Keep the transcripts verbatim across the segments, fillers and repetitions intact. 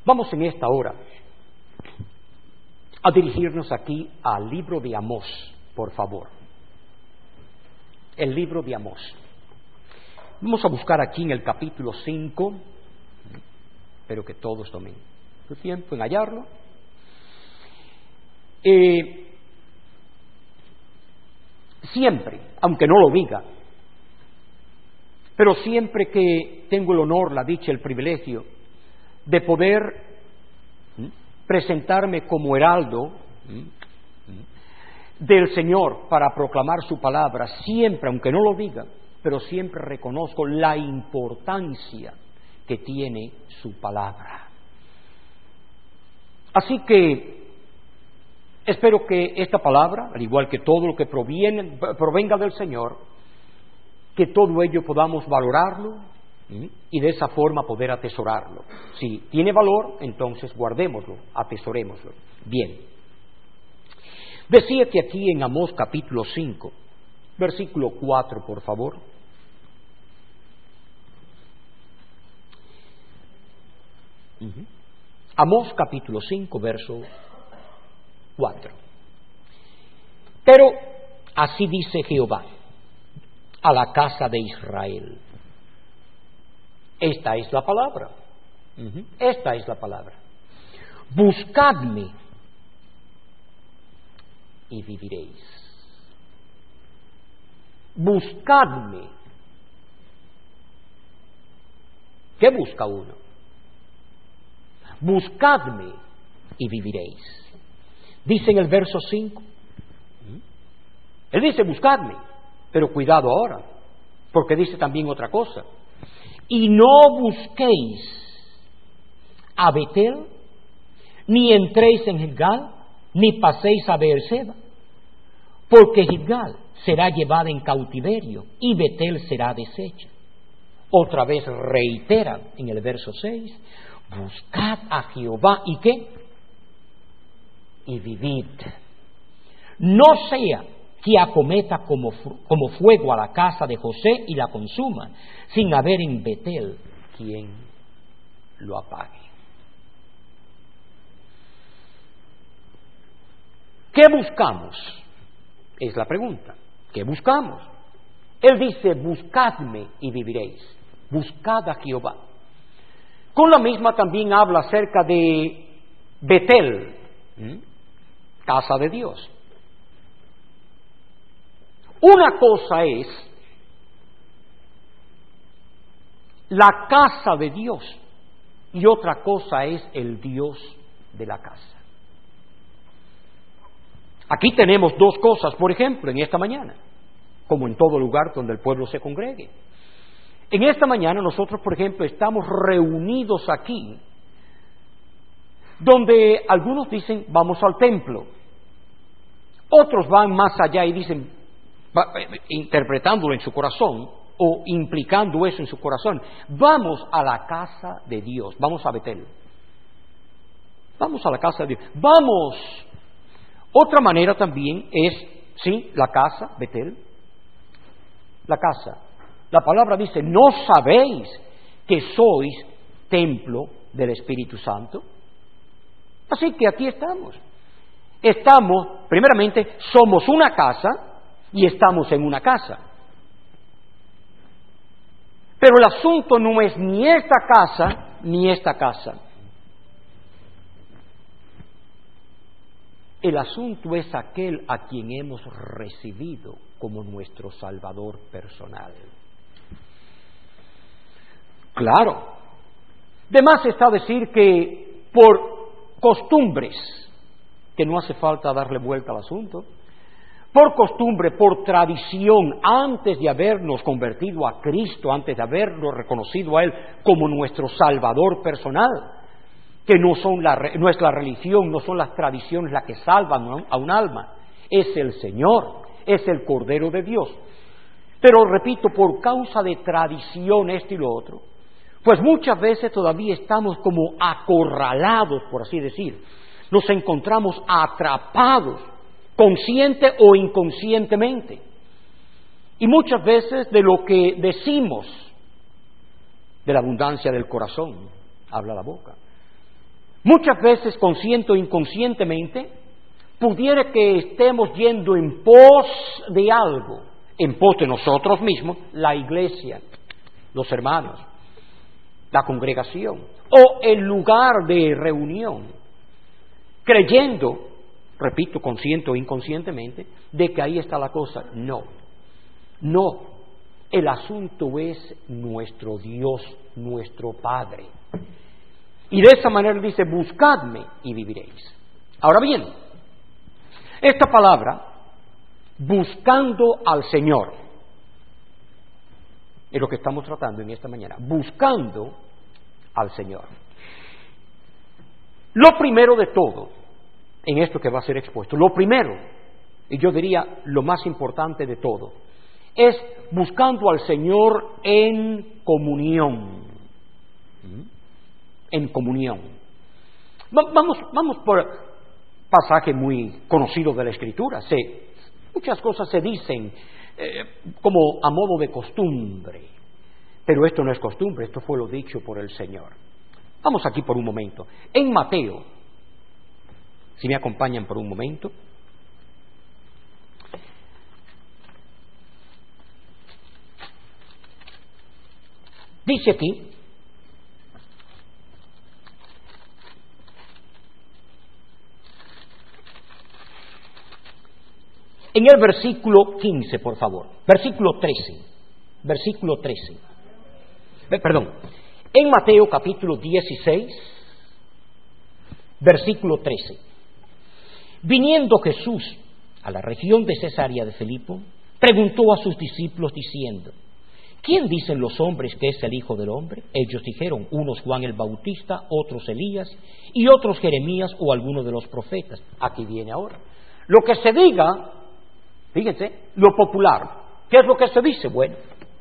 Vamos en esta hora a dirigirnos aquí al libro de Amós, por favor. El libro de Amós. Vamos a buscar aquí en el capítulo cinco. Espero que todos tomen su tiempo en hallarlo. Eh, siempre, aunque no lo diga, pero siempre que tengo el honor, la dicha, el privilegio de poder ¿m? presentarme como heraldo ¿m? del Señor para proclamar su palabra, siempre, aunque no lo diga, pero siempre reconozco la importancia que tiene su palabra. Así que espero que esta palabra, al igual que todo lo que proviene, provenga del Señor, que todo ello podamos valorarlo ¿sí? y de esa forma poder atesorarlo. Si tiene valor, entonces guardémoslo, atesorémoslo. Bien. Decía que aquí en Amós capítulo cinco, versículo cuatro, por favor. Uh-huh. Amós capítulo cinco, verso cuatro. Pero así dice Jehová a la casa de Israel. Esta es la palabra. Uh-huh. Esta es la palabra. Buscadme y viviréis. Buscadme. ¿Qué busca uno? Buscadme y viviréis. Dice en el verso cinco. Él dice buscadme, pero cuidado ahora, porque dice también otra cosa. Y no busquéis a Betel, ni entréis en Gilgal, ni paséis a Beerseba, porque Gilgal será llevada en cautiverio y Betel será deshecha. Otra vez reitera en el verso seis, buscad a Jehová y qué, y vivid. No sea que acometa como, como fuego a la casa de José y la consuma, sin haber en Betel quien lo apague. ¿Qué buscamos? Es la pregunta. ¿Qué buscamos? Él dice, buscadme y viviréis. Buscad a Jehová. Con la misma también habla acerca de Betel, ¿eh? casa de Dios. Una cosa es la casa de Dios y otra cosa es el Dios de la casa. Aquí tenemos dos cosas, por ejemplo, en esta mañana, como en todo lugar donde el pueblo se congregue. En esta mañana nosotros, por ejemplo, estamos reunidos aquí, donde algunos dicen, vamos al templo. Otros van más allá y dicen, interpretándolo en su corazón, o implicando eso en su corazón, vamos a la casa de Dios, vamos a Betel. Vamos a la casa de Dios, vamos. Otra manera también es, sí, la casa, Betel, la casa. La palabra dice, ¿no sabéis que sois templo del Espíritu Santo? Así que aquí estamos. Estamos, primeramente, somos una casa y estamos en una casa. Pero el asunto no es ni esta casa ni esta casa. El asunto es aquel a quien hemos recibido como nuestro Salvador personal. Claro, de más está decir que por costumbres, que no hace falta darle vuelta al asunto, por costumbre, por tradición, antes de habernos convertido a Cristo, antes de habernos reconocido a Él como nuestro Salvador personal, que no, son la, no es la religión, no son las tradiciones las que salvan a un alma, es el Señor, es el Cordero de Dios. Pero repito, por causa de tradición esto y lo otro, pues muchas veces todavía estamos como acorralados, por así decir, nos encontramos atrapados, consciente o inconscientemente, y muchas veces de lo que decimos, de la abundancia del corazón, habla la boca. Muchas veces, consciente o inconscientemente, pudiera que estemos yendo en pos de algo, en pos de nosotros mismos, la iglesia, los hermanos, la congregación, o el lugar de reunión, creyendo, repito, consciente o inconscientemente, de que ahí está la cosa. No, no, el asunto es nuestro Dios, nuestro Padre. Y de esa manera dice, buscadme y viviréis. Ahora bien, esta palabra, buscando al Señor, es lo que estamos tratando en esta mañana, buscando al Señor. Lo primero de todo, en esto que va a ser expuesto, lo primero, y yo diría lo más importante de todo, es buscando al Señor en comunión. En comunión. Vamos, vamos por pasaje muy conocido de la Escritura. Se, muchas cosas se dicen eh, como a modo de costumbre, pero esto no es costumbre, esto fue lo dicho por el Señor. Vamos aquí por un momento. En Mateo, si me acompañan por un momento, dice aquí, en el versículo quince, por favor, versículo trece, versículo trece, eh, perdón, en Mateo capítulo dieciséis, versículo trece, viniendo Jesús a la región de Cesarea de Filipo, preguntó a sus discípulos diciendo, ¿quién dicen los hombres que es el Hijo del Hombre? Ellos dijeron, unos Juan el Bautista, otros Elías, y otros Jeremías o alguno de los profetas. Aquí viene ahora. Lo que se diga, fíjense, lo popular. ¿Qué es lo que se dice? Bueno.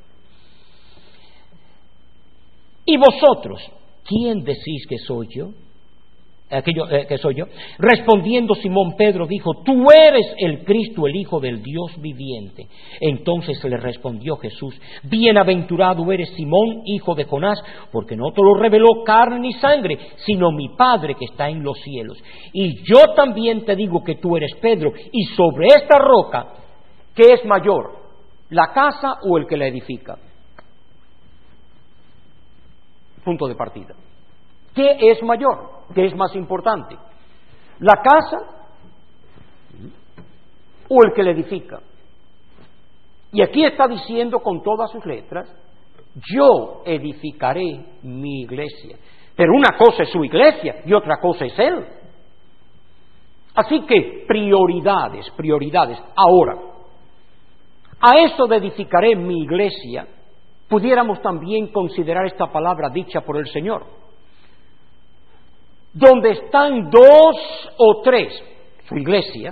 ¿Y vosotros, quién decís que soy yo? Aquello, eh, que soy yo. Respondiendo Simón Pedro dijo, tú eres el Cristo, el Hijo del Dios viviente. Entonces le respondió Jesús, bienaventurado eres Simón, hijo de Jonás, porque no te lo reveló carne ni sangre, sino mi Padre que está en los cielos. Y yo también te digo que tú eres Pedro, y sobre esta roca, ¿qué es mayor? ¿La casa o el que la edifica? Punto de partida. ¿Qué es mayor? ¿Qué es más importante? ¿La casa o el que la edifica? Y aquí está diciendo con todas sus letras, yo edificaré mi iglesia. Pero una cosa es su iglesia y otra cosa es él. Así que prioridades, prioridades. Ahora, a eso de edificaré mi iglesia, pudiéramos también considerar esta palabra dicha por el Señor. Donde están dos o tres, su iglesia,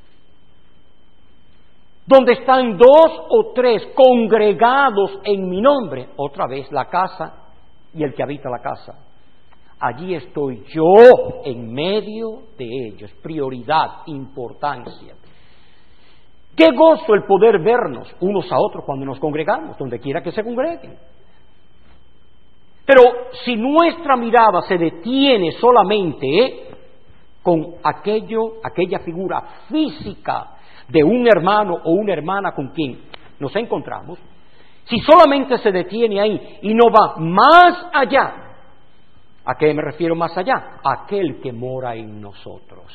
donde están dos o tres congregados en mi nombre, otra vez la casa y el que habita la casa, allí estoy yo en medio de ellos, prioridad, importancia. Qué gozo el poder vernos unos a otros cuando nos congregamos, donde quiera que se congreguen. Pero si nuestra mirada se detiene solamente con aquello, aquella figura física de un hermano o una hermana con quien nos encontramos, si solamente se detiene ahí y no va más allá, ¿a qué me refiero más allá? Aquel que mora en nosotros.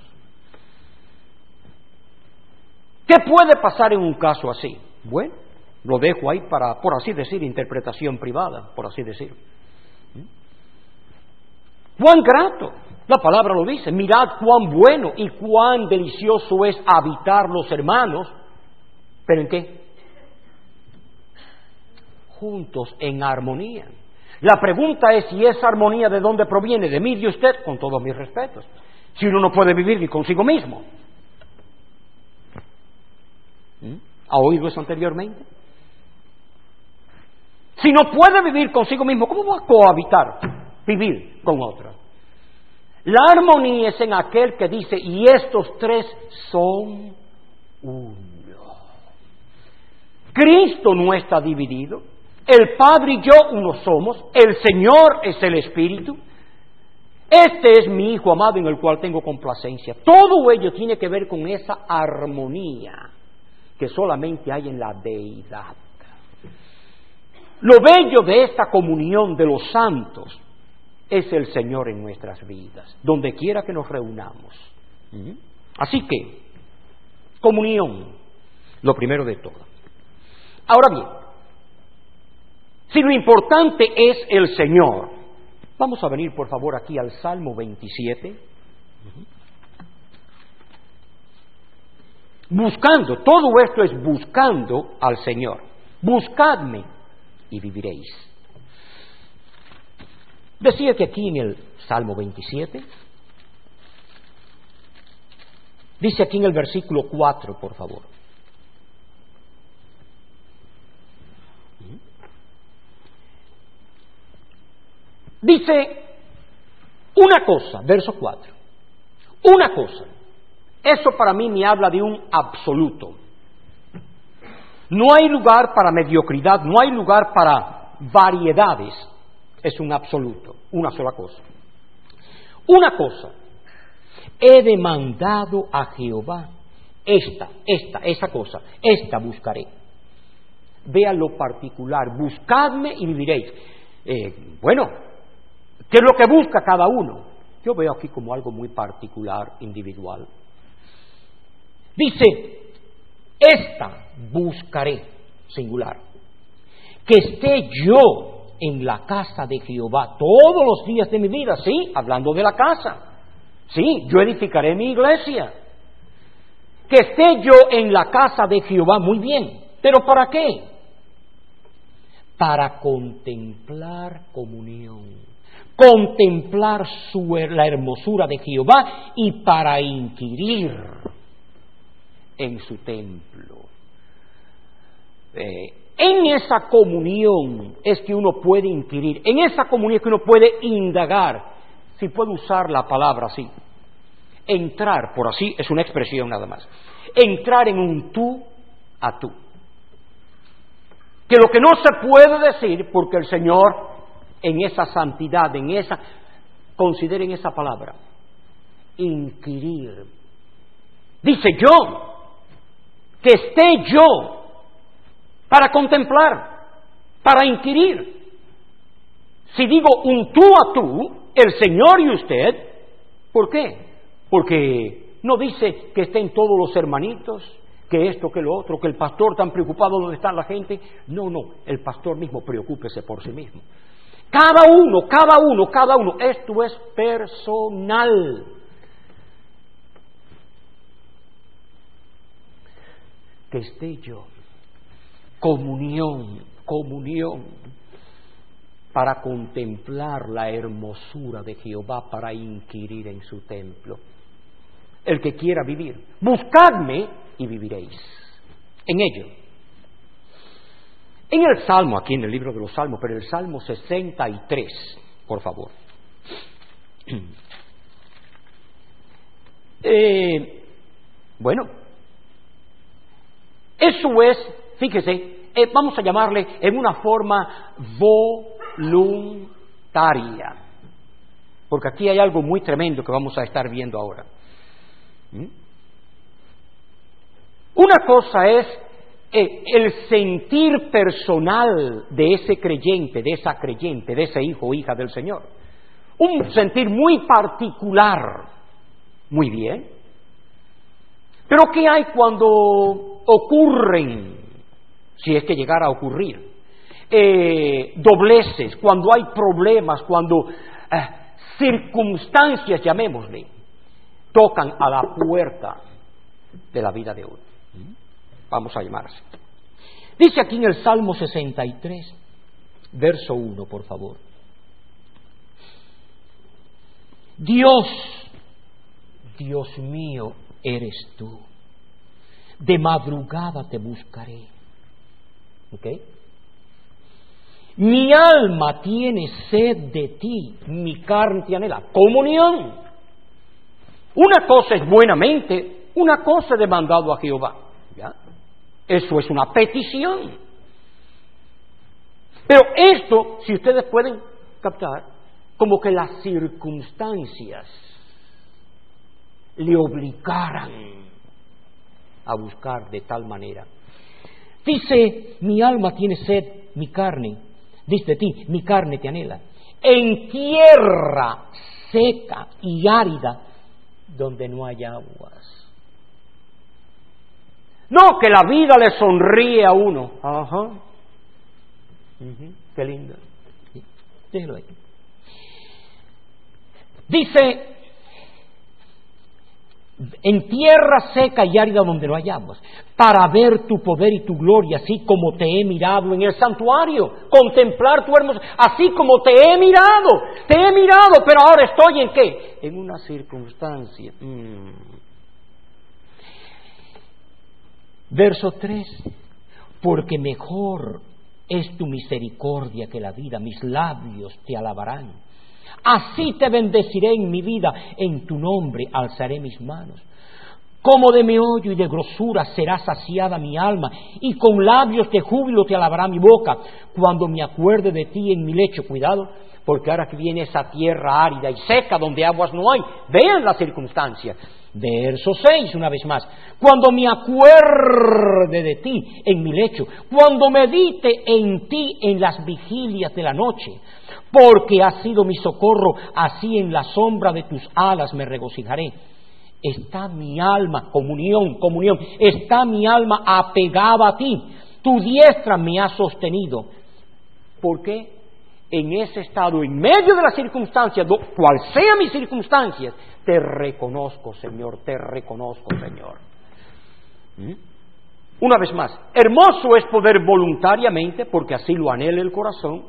¿Qué puede pasar en un caso así? Bueno, lo dejo ahí para, por así decir, interpretación privada, por así decir. Cuán grato, la palabra lo dice, mirad cuán bueno y cuán delicioso es habitar los hermanos, ¿pero en qué? Juntos, en armonía. La pregunta es si esa armonía de dónde proviene, de mí y de usted, con todos mis respetos. Si uno no puede vivir ni consigo mismo. ¿Ha oído eso anteriormente? Si no puede vivir consigo mismo, ¿cómo va a cohabitar, vivir con otra? La armonía es en aquel que dice, y estos tres son uno. Cristo no está dividido, el Padre y yo uno somos, el Señor es el Espíritu, Este es mi Hijo amado en el cual tengo complacencia. Todo ello tiene que ver con esa armonía que solamente hay en la deidad. Lo bello de esta comunión de los santos es el Señor en nuestras vidas, donde quiera que nos reunamos. Así que, comunión, lo primero de todo. Ahora bien, si lo importante es el Señor, vamos a venir por favor aquí al Salmo veintisiete. Buscando, todo esto es buscando al Señor. Buscadme y viviréis. Decía que aquí en el Salmo veintisiete, dice aquí en el versículo cuatro, por favor. Dice una cosa, verso cuatro, una cosa. Eso para mí me habla de un absoluto. No hay lugar para mediocridad, no hay lugar para variedades. Es un absoluto, una sola cosa. Una cosa, he demandado a Jehová, esta, esta, esa cosa, esta buscaré. Vea lo particular, buscadme y viviréis. Eh, bueno, ¿qué es lo que busca cada uno? Yo veo aquí como algo muy particular, individual. Dice, esta buscaré, singular, que esté yo en la casa de Jehová todos los días de mi vida, sí, hablando de la casa, sí, yo edificaré mi iglesia, que esté yo en la casa de Jehová, muy bien, pero ¿para qué? Para contemplar comunión, contemplar su, la hermosura de Jehová y para inquirir en su templo. Eh, en esa comunión es que uno puede inquirir, en esa comunión es que uno puede indagar, si puedo usar la palabra así, entrar, por así, es una expresión nada más, entrar en un tú a tú. Que lo que no se puede decir, porque el Señor en esa santidad, en esa, consideren esa palabra, inquirir. Dice yo, que esté yo para contemplar, para inquirir. Si digo un tú a tú, el Señor y usted, ¿por qué? Porque no dice que estén todos los hermanitos, que esto, que lo otro, que el pastor tan preocupado donde está la gente. No, no, el pastor mismo preocúpese por sí mismo. Cada uno, cada uno, cada uno, esto es personal. Que esté yo, comunión, comunión, para contemplar la hermosura de Jehová, para inquirir en su templo. El que quiera vivir, buscadme y viviréis en ello. En el Salmo, aquí en el libro de los Salmos, pero el Salmo sesenta y tres, por favor. Eh, bueno, eso es, fíjese, eh, vamos a llamarle en una forma voluntaria, porque aquí hay algo muy tremendo que vamos a estar viendo ahora. ¿Mm? Una cosa es eh, el sentir personal de ese creyente, de esa creyente, de ese hijo o hija del Señor. Un sentir muy particular. Muy bien. Pero ¿qué hay cuando ocurren, si es que llegara a ocurrir, eh, dobleces, cuando hay problemas, cuando eh, circunstancias, llamémosle, tocan a la puerta de la vida de uno? Vamos a llamarse. Dice aquí en el Salmo sesenta y tres, verso uno, por favor. Dios, Dios mío, eres tú. De madrugada te buscaré. ¿Ok? Mi alma tiene sed de ti, mi carne te anhela. Comunión. Una cosa es buenamente, una cosa es demandado a Jehová. ¿Ya? Eso es una petición. Pero esto, si ustedes pueden captar, como que las circunstancias le obligaran a buscar de tal manera. Dice, mi alma tiene sed, mi carne, dice de ti, mi carne te anhela, en tierra seca y árida, donde no hay aguas. No, que la vida le sonríe a uno. Ajá. Uh-huh. Qué lindo. Déjelo ahí. Dice, en tierra seca y árida donde no hay aguas, para ver tu poder y tu gloria, así como te he mirado en el santuario, contemplar tu hermoso, así como te he mirado, te he mirado, pero ahora estoy en qué? En una circunstancia. Mm. Verso tres, porque mejor es tu misericordia que la vida, mis labios te alabarán. Así te bendeciré en mi vida, en tu nombre alzaré mis manos. Como de meollo y de grosura será saciada mi alma, y con labios de júbilo te alabará mi boca, cuando me acuerde de ti en mi lecho. Cuidado, porque ahora que viene esa tierra árida y seca donde aguas no hay, vean la circunstancia. Verso seis, una vez más, cuando me acuerde de ti en mi lecho, cuando medite en ti en las vigilias de la noche, porque has sido mi socorro, así en la sombra de tus alas me regocijaré. Está mi alma, comunión, comunión, está mi alma apegada a ti, tu diestra me ha sostenido. ¿Por qué? En ese estado, en medio de las circunstancias, cual sea mis circunstancias, te reconozco, Señor, te reconozco, Señor. ¿Mm? Una vez más, hermoso es poder voluntariamente, porque así lo anhela el corazón,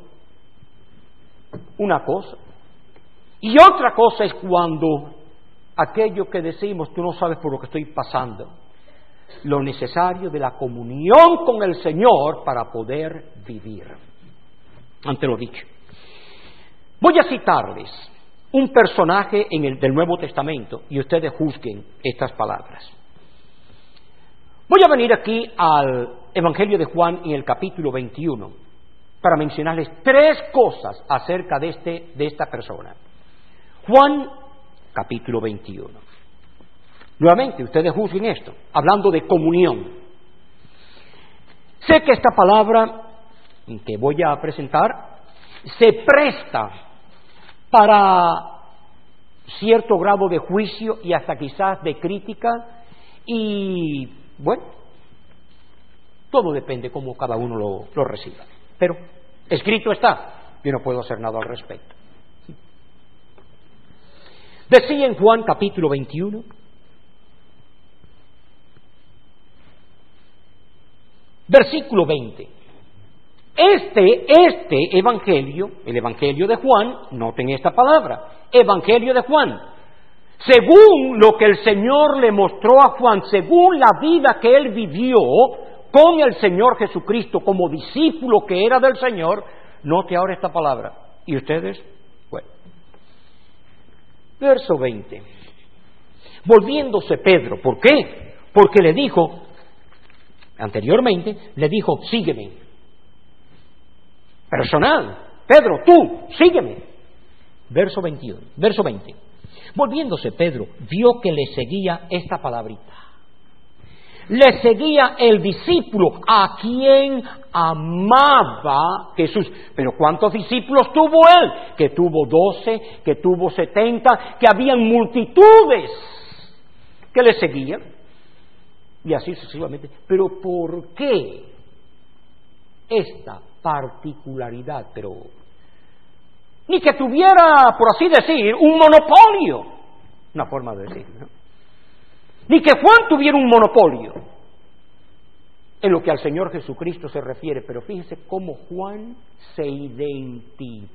una cosa. Y otra cosa es cuando aquello que decimos, tú no sabes por lo que estoy pasando, lo necesario de la comunión con el Señor para poder vivir. Ante lo dicho, voy a citarles un personaje en el, del Nuevo Testamento y ustedes juzguen estas palabras. Voy a venir aquí al Evangelio de Juan en el capítulo veintiuno para mencionarles tres cosas acerca de, este, de esta persona. Juan, capítulo veintiuno. Nuevamente, ustedes juzguen esto, hablando de comunión. Sé que esta palabra que voy a presentar se presta para cierto grado de juicio y hasta quizás de crítica, y bueno, todo depende cómo cada uno lo, lo reciba, pero escrito está, yo no puedo hacer nada al respecto. Decía en Juan capítulo veintiuno, versículo veinte, Este, este evangelio, el evangelio de Juan, noten esta palabra, evangelio de Juan, según lo que el Señor le mostró a Juan, según la vida que él vivió con el Señor Jesucristo como discípulo que era del Señor, note ahora esta palabra, y ustedes, bueno, verso veinte, volviéndose Pedro, ¿por qué? Porque le dijo, anteriormente, le dijo, sígueme. Personal, Pedro, tú, sígueme. Verso veintiuno, verso veinte. Volviéndose Pedro, vio que le seguía esta palabrita. Le seguía el discípulo a quien amaba Jesús. Pero ¿cuántos discípulos tuvo él? Que tuvo doce, que tuvo setenta, que habían multitudes que le seguían. Y así sucesivamente. Pero ¿por qué esta particularidad? Pero ni que tuviera, por así decir, un monopolio, una forma de decir, ¿no? Ni que Juan tuviera un monopolio en lo que al Señor Jesucristo se refiere, pero fíjese cómo Juan se identifica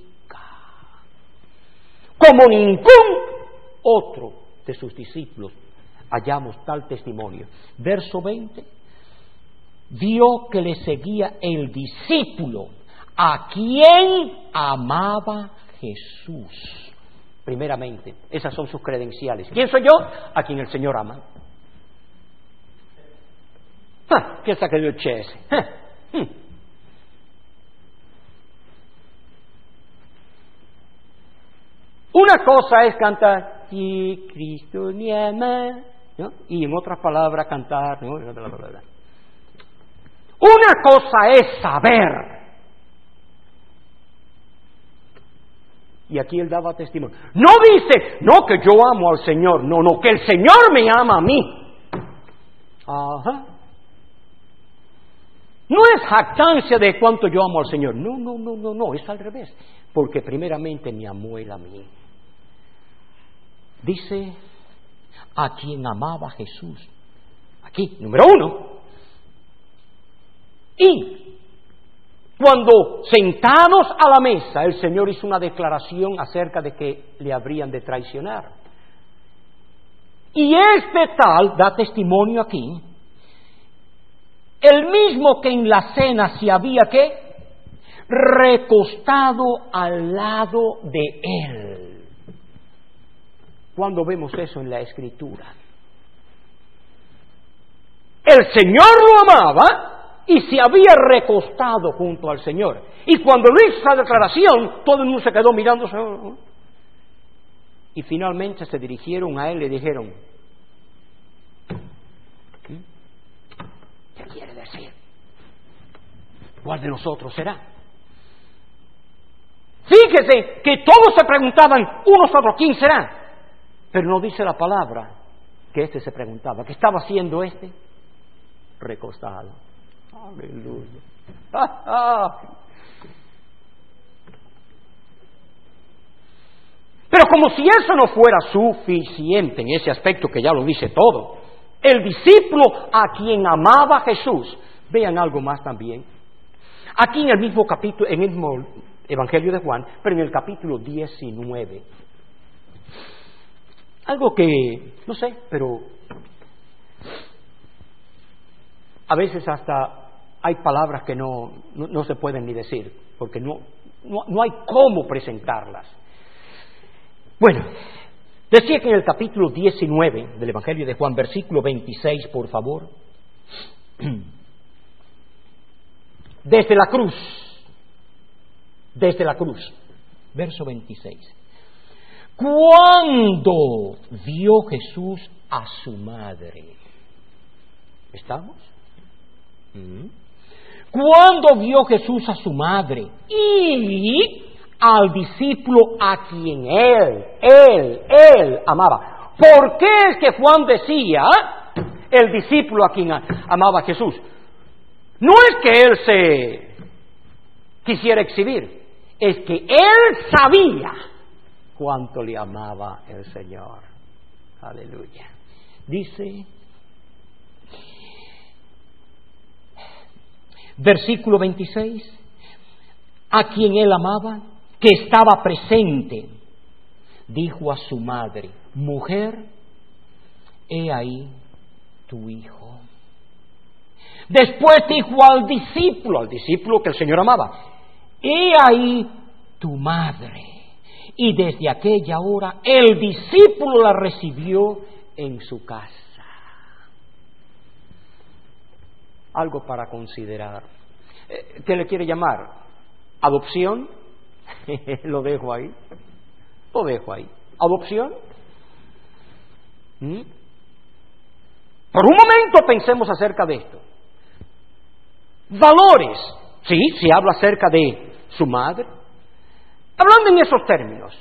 como ningún otro de sus discípulos hallamos tal testimonio. Verso veinte, vio que le seguía el discípulo a quien amaba Jesús. Primeramente, esas son sus credenciales. ¿Quién soy yo? A quien el Señor ama. Ah, ¿qué saca yo che ese? Ah, hmm. Una cosa es cantar, si Cristo me ama, ¿no? Y en otras palabras cantar, ¿no? Bla, bla, bla, bla. Una cosa es saber. Y aquí él daba testimonio. No dice, no que yo amo al Señor, no, no, que el Señor me ama a mí. Ajá. No es jactancia de cuánto yo amo al Señor. No, no, no, no, no, es al revés. Porque primeramente me amó él a mí. Dice, a quien amaba Jesús. Aquí, número uno. Y cuando sentados a la mesa, el Señor hizo una declaración acerca de que le habrían de traicionar. Y este tal da testimonio aquí, el mismo que en la cena se había que recostado al lado de él. ¿Cuándo vemos eso en la Escritura? El Señor lo amaba y se había recostado junto al Señor. Y cuando le hizo esa declaración, todo el mundo se quedó mirándose. Y finalmente se dirigieron a él y le dijeron, ¿qué quiere decir? ¿Cuál de nosotros será? Fíjese que todos se preguntaban unos a otros, ¿quién será? Pero no dice la palabra que este se preguntaba. ¿Qué estaba haciendo este? Recostado. Aleluya. ¡Ah, ah! Pero como si eso no fuera suficiente en ese aspecto que ya lo dice todo, el discípulo a quien amaba Jesús, vean algo más también. Aquí en el mismo capítulo, en el mismo Evangelio de Juan, pero en el capítulo diecinueve. Algo que, no sé, pero a veces hasta hay palabras que no, no, no se pueden ni decir, porque no, no, no hay cómo presentarlas. Bueno, decía que en el capítulo diecinueve del Evangelio de Juan, versículo veintiséis, por favor, desde la cruz, desde la cruz, verso veintiséis. Cuando vio Jesús a su madre, ¿estamos? ¿Mm? Cuando vio Jesús a su madre y al discípulo a quien él, él, él amaba. ¿Por qué es que Juan decía el discípulo a quien amaba a Jesús? No es que él se quisiera exhibir, es que él sabía cuánto le amaba el Señor. Aleluya. Dice, versículo veintiséis, a quien él amaba, que estaba presente, dijo a su madre, mujer, he ahí tu hijo. Después dijo al discípulo, al discípulo que el Señor amaba, he ahí tu madre. Y desde aquella hora el discípulo la recibió en su casa. Algo para considerar. ¿Qué le quiere llamar? ¿Adopción? Lo dejo ahí. Lo dejo ahí. ¿Adopción? ¿Mm? Por un momento pensemos acerca de esto. Valores. Sí, se habla acerca de su madre. Hablando en esos términos,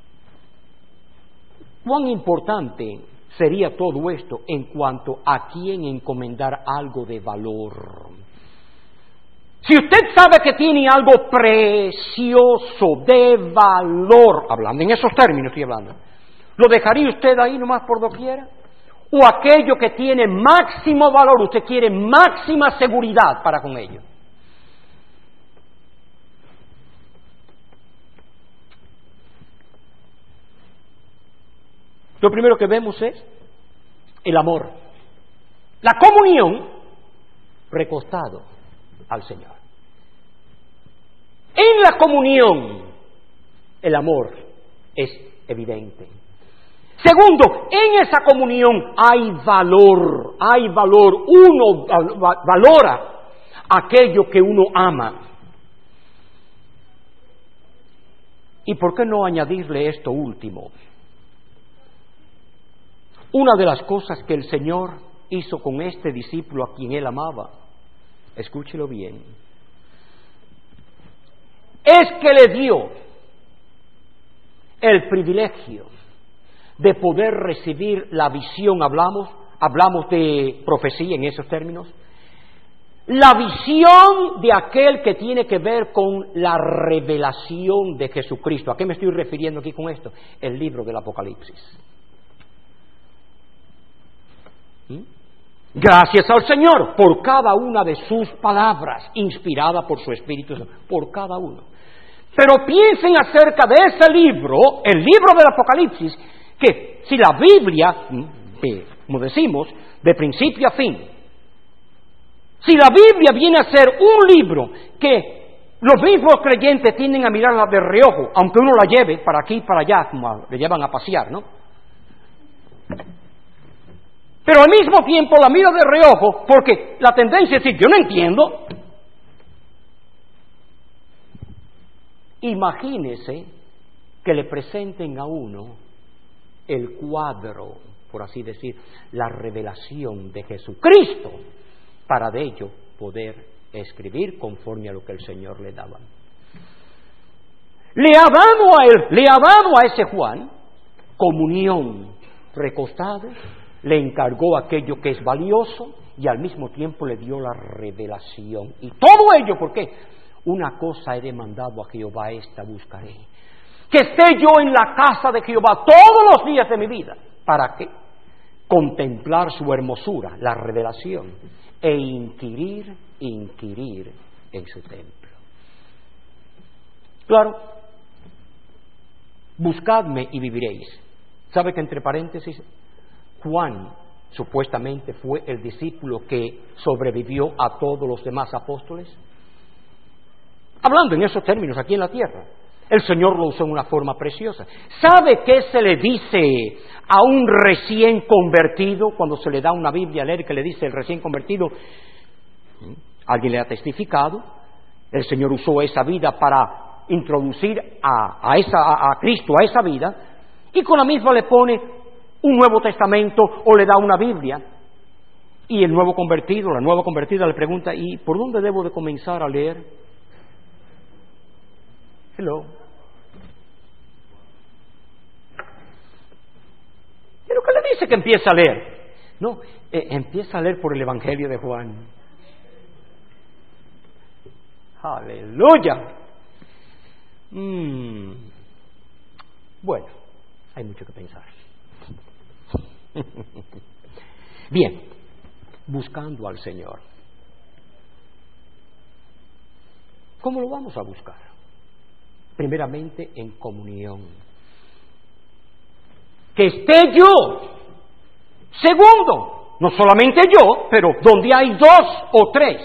¿cuán importante sería todo esto en cuanto a quién encomendar algo de valor? Si usted sabe que tiene algo precioso de valor, hablando en esos términos estoy hablando, ¿lo dejaría usted ahí nomás por doquiera? ¿O aquello que tiene máximo valor, usted quiere máxima seguridad para con ello? Lo primero que vemos es el amor, la comunión recostado al Señor. En la comunión el amor es evidente. Segundo, en esa comunión hay valor, hay valor, uno valora aquello que uno ama. ¿Y por qué no añadirle esto último? Una de las cosas que el Señor hizo con este discípulo a quien Él amaba, escúchelo bien, es que le dio el privilegio de poder recibir la visión. Hablamos, hablamos de profecía en esos términos. La visión de aquel que tiene que ver con la revelación de Jesucristo. ¿A qué me estoy refiriendo aquí con esto? El libro del Apocalipsis. ¿Mm? Gracias al Señor por cada una de sus palabras, inspirada por su Espíritu, por cada uno. Pero piensen acerca de ese libro, el libro del Apocalipsis, que si la Biblia, como decimos, de principio a fin, si la Biblia viene a ser un libro que los mismos creyentes tienden a mirarla de reojo, aunque uno la lleve para aquí y para allá, como le llevan a pasear, ¿no? Pero al mismo tiempo la mira de reojo porque la tendencia es decir, yo no entiendo. Imagínese que le presenten a uno el cuadro, por así decir, la revelación de Jesucristo, para de ello poder escribir conforme a lo que el Señor le daba. Le ha dado a él, le ha dado a ese Juan comunión, recostado, le encargó aquello que es valioso y al mismo tiempo le dio la revelación. Y todo ello, ¿por qué? Una cosa he demandado a Jehová, esta buscaré. Que esté yo en la casa de Jehová todos los días de mi vida. ¿Para qué? Contemplar su hermosura, la revelación, e inquirir, inquirir en su templo. Claro, buscadme y viviréis. ¿Sabe que entre paréntesis, Juan supuestamente fue el discípulo que sobrevivió a todos los demás apóstoles? Hablando en esos términos aquí en la tierra, el Señor lo usó en una forma preciosa. ¿Sabe qué se le dice a un recién convertido cuando se le da una Biblia a leer que le dice el recién convertido? Alguien le ha testificado, el Señor usó esa vida para introducir a, a, esa, a, a Cristo a esa vida, y con la misma le pone un Nuevo Testamento o le da una Biblia. Y el nuevo convertido, la nueva convertida le pregunta, ¿y por dónde debo de comenzar a leer? Hello. ¿Pero qué le dice que empieza a leer? No, eh, empieza a leer por el Evangelio de Juan. ¡Aleluya! Mm. Bueno, hay mucho que pensar. Bien, buscando al Señor. ¿Cómo lo vamos a buscar? Primeramente en comunión. Que esté yo. Segundo, no solamente yo, pero donde hay dos o tres.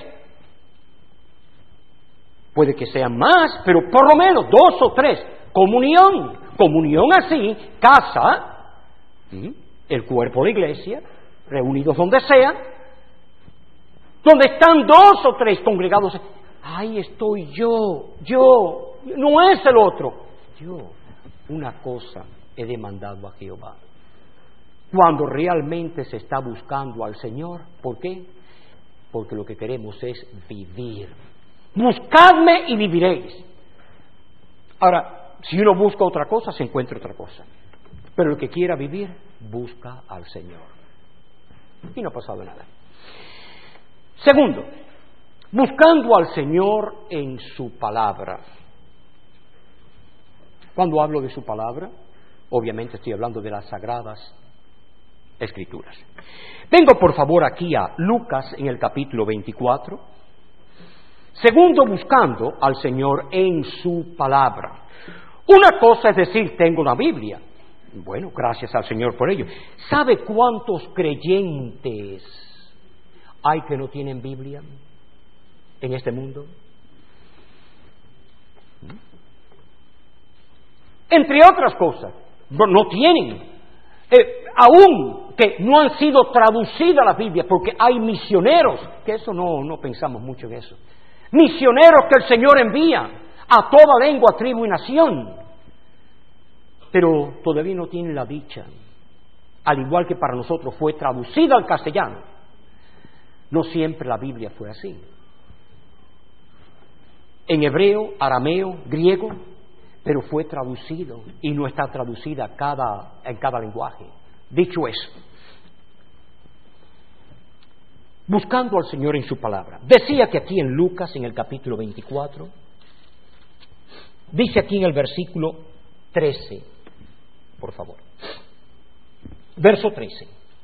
Puede que sean más, pero por lo menos dos o tres. Comunión. Comunión así, casa, ¿sí? El cuerpo de la iglesia, reunidos donde sea, donde están dos o tres congregados. Ahí estoy yo, yo, no es el otro. Yo, una cosa he demandado a Jehová. Cuando realmente se está buscando al Señor, ¿por qué? Porque lo que queremos es vivir. Buscadme y viviréis. Ahora, si uno busca otra cosa, se encuentra otra cosa. Pero el que quiera vivir, busca al Señor. Y no ha pasado nada. Segundo, buscando al Señor en su palabra. Cuando hablo de su palabra, obviamente estoy hablando de las Sagradas Escrituras. Vengo por favor aquí a Lucas en el capítulo veinticuatro. Segundo, buscando al Señor en su palabra. Una cosa es decir, tengo una Biblia. Bueno, gracias al Señor por ello. ¿Sabe cuántos creyentes hay que no tienen Biblia en este mundo? Entre otras cosas, no tienen, eh, aún que no han sido traducidas las Biblias, porque hay misioneros, que eso no, no pensamos mucho en eso, misioneros que el Señor envía a toda lengua, tribu y nación, pero todavía no tienen la dicha, al igual que para nosotros fue traducida al castellano. No siempre la Biblia fue así. En hebreo, arameo, griego, pero fue traducido y no está traducida cada, en cada lenguaje. Dicho eso, buscando al Señor en su palabra. Decía que aquí en Lucas, en el capítulo veinticuatro, dice aquí en el versículo trece, por favor. Verso trece.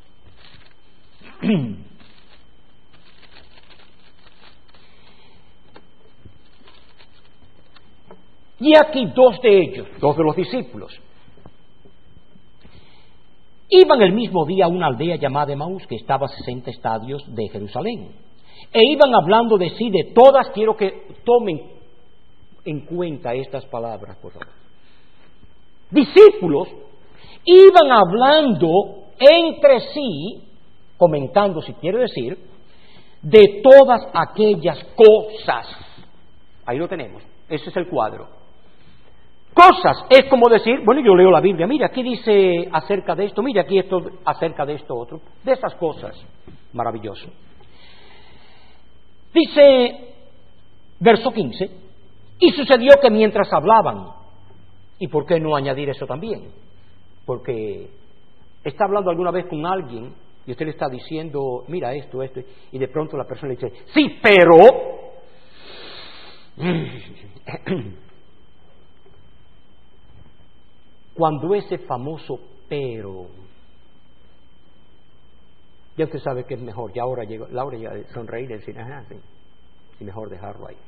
Y aquí dos de ellos, dos de los discípulos, iban el mismo día a una aldea llamada Emaús, que estaba a sesenta estadios de Jerusalén, e iban hablando de sí, de todas. Quiero que tomen en cuenta estas palabras, por favor. Discípulos iban hablando entre sí, comentando, si quiere decir, de todas aquellas cosas. Ahí lo tenemos, ese es el cuadro. Cosas, es como decir, bueno, yo leo la Biblia, mira, aquí dice acerca de esto, mira, aquí esto acerca de esto otro, de esas cosas. Maravilloso. Dice, verso quince, y sucedió que mientras hablaban, ¿y por qué no añadir eso también? Porque está hablando alguna vez con alguien y usted le está diciendo, mira esto, esto, y de pronto la persona le dice, sí, pero... Cuando ese famoso pero, ya usted sabe que es mejor, ya ahora llegó, la hora llega de sonreír y decir, ajá, sí, y mejor dejarlo ahí.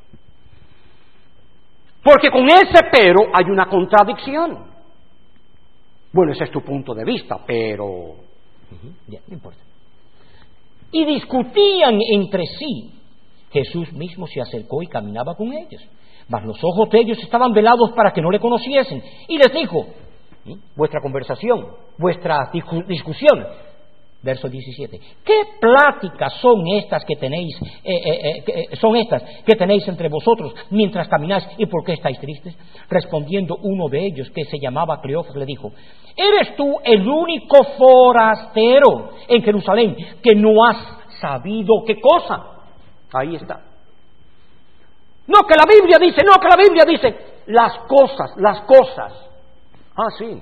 Porque con ese pero hay una contradicción. Bueno, ese es tu punto de vista, pero... Uh-huh, ya, no importa. Y discutían entre sí. Jesús mismo se acercó y caminaba con ellos, mas los ojos de ellos estaban velados para que no le conociesen. Y les dijo, vuestra conversación, vuestra discusión, verso diecisiete, ¿qué pláticas son estas que tenéis, eh, eh, eh, son estas que tenéis entre vosotros mientras camináis, y por qué estáis tristes? Respondiendo uno de ellos, que se llamaba Cleofas, le dijo, ¿eres tú el único forastero en Jerusalén que no has sabido qué cosa? Ahí está. No, que la Biblia dice, no, que la Biblia dice, las cosas, las cosas. Ah, sí.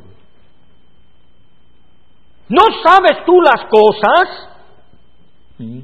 ¿No sabes tú las cosas? ¿Mm?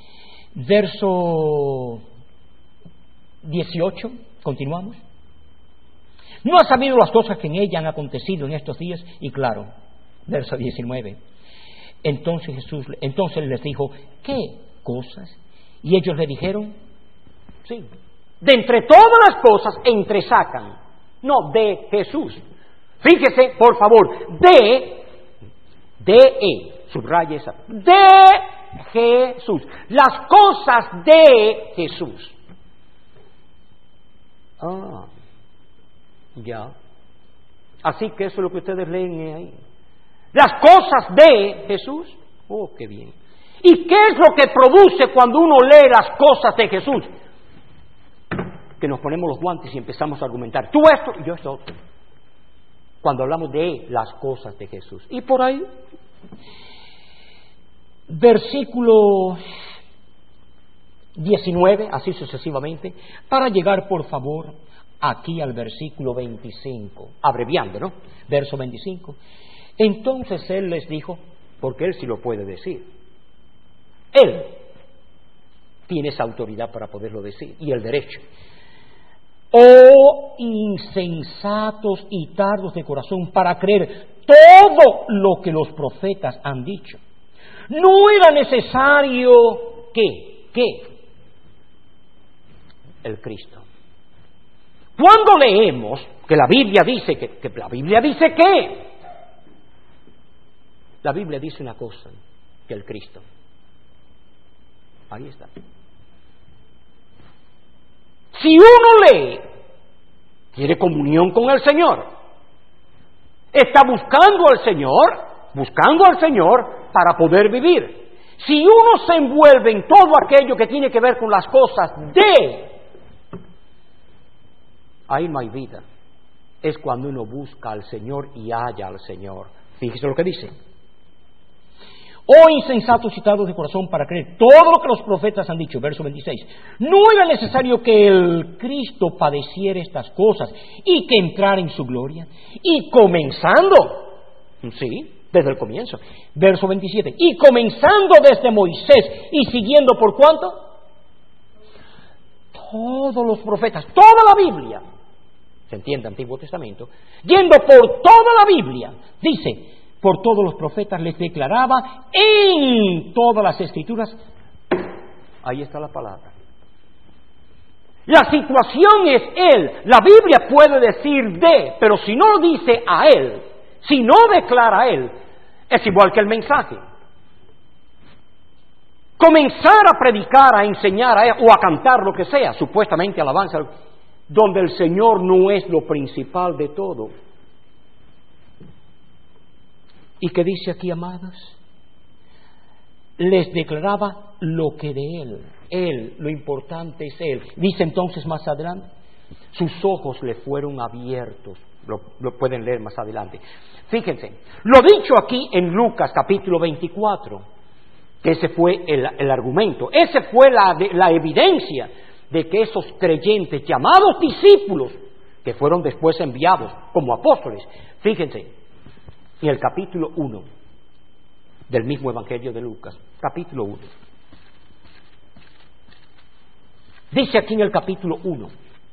Verso dieciocho, continuamos. ¿No has sabido las cosas que en ella han acontecido en estos días? Y claro, verso diecinueve. Entonces Jesús, entonces les dijo, ¿qué cosas? Y ellos le dijeron, sí, de entre todas las cosas entresacan, no, de Jesús. Fíjese, por favor, de, de, e, subraya esa, de Jesús, las cosas de Jesús. Ah, ya. Así que eso es lo que ustedes leen ahí. Las cosas de Jesús. Oh, qué bien. ¿Y qué es lo que produce cuando uno lee las cosas de Jesús? Que nos ponemos los guantes y empezamos a argumentar. Tú esto y yo esto otro. Cuando hablamos de las cosas de Jesús. Y por ahí, versículo diecinueve, así sucesivamente, para llegar, por favor, aquí al versículo veinticinco, abreviando, ¿no? Verso veinticinco. Entonces él les dijo, porque él sí lo puede decir, él tiene esa autoridad para poderlo decir, y el derecho. Oh insensatos y tardos de corazón para creer todo lo que los profetas han dicho. No era necesario que, que el Cristo. Cuando leemos que la Biblia dice que, que la Biblia dice que la Biblia dice una cosa, que el Cristo. Ahí está. Si uno lee, quiere comunión con el Señor, está buscando al Señor, buscando al Señor para poder vivir. Si uno se envuelve en todo aquello que tiene que ver con las cosas de, ahí no hay vida. es cuando uno busca al Señor y halla al Señor. Fíjese lo que dice. Oh insensatos citados de corazón para creer todo lo que los profetas han dicho. Verso veintiséis. No era necesario que el Cristo padeciera estas cosas y que entrara en su gloria. Y comenzando, sí, desde el comienzo. Verso veintisiete. Y comenzando desde Moisés y siguiendo por cuánto? Todos los profetas, toda la Biblia. Se entiende, Antiguo Testamento. Yendo por toda la Biblia, dice, por todos los profetas les declaraba en todas las Escrituras. Ahí está la palabra. La situación es Él. La Biblia puede decir de, pero si no dice a Él, si no declara a Él, es igual que el mensaje. Comenzar a predicar, a enseñar a, o a cantar lo que sea, supuestamente alabanza, donde el Señor no es lo principal de todo. ¿Y qué dice aquí, amados? Les declaraba lo que de Él, Él, lo importante es Él. Dice entonces más adelante, sus ojos le fueron abiertos. Lo, lo pueden leer más adelante. Fíjense, lo dicho aquí en Lucas capítulo veinticuatro, que ese fue el, el argumento, esa fue la, la evidencia de que esos creyentes llamados discípulos, que fueron después enviados como apóstoles, fíjense, en el capítulo uno del mismo Evangelio de Lucas, capítulo uno. Dice aquí en el capítulo uno,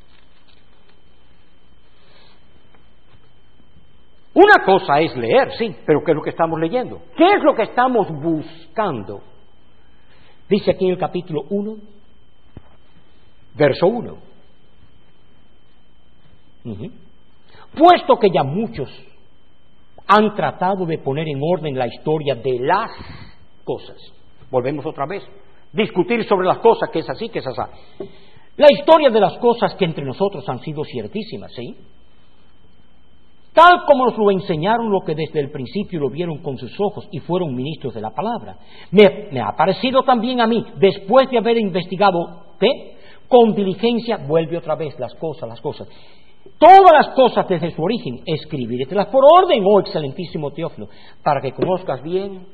una cosa es leer, sí, pero ¿qué es lo que estamos leyendo? ¿Qué es lo que estamos buscando? Dice aquí en el capítulo uno, verso uno. Uh-huh. Puesto que ya muchos han tratado de poner en orden la historia de las cosas. Volvemos otra vez. Discutir sobre las cosas, que es así, que es así. La historia de las cosas que entre nosotros han sido ciertísimas, ¿sí? Tal como nos lo enseñaron los que desde el principio lo vieron con sus ojos y fueron ministros de la palabra. Me, me ha parecido también a mí, después de haber investigado, ¿qué? Con diligencia, vuelve otra vez las cosas, las cosas. Todas las cosas desde su origen, escribíretelas por orden, oh excelentísimo Teófilo, para que conozcas bien.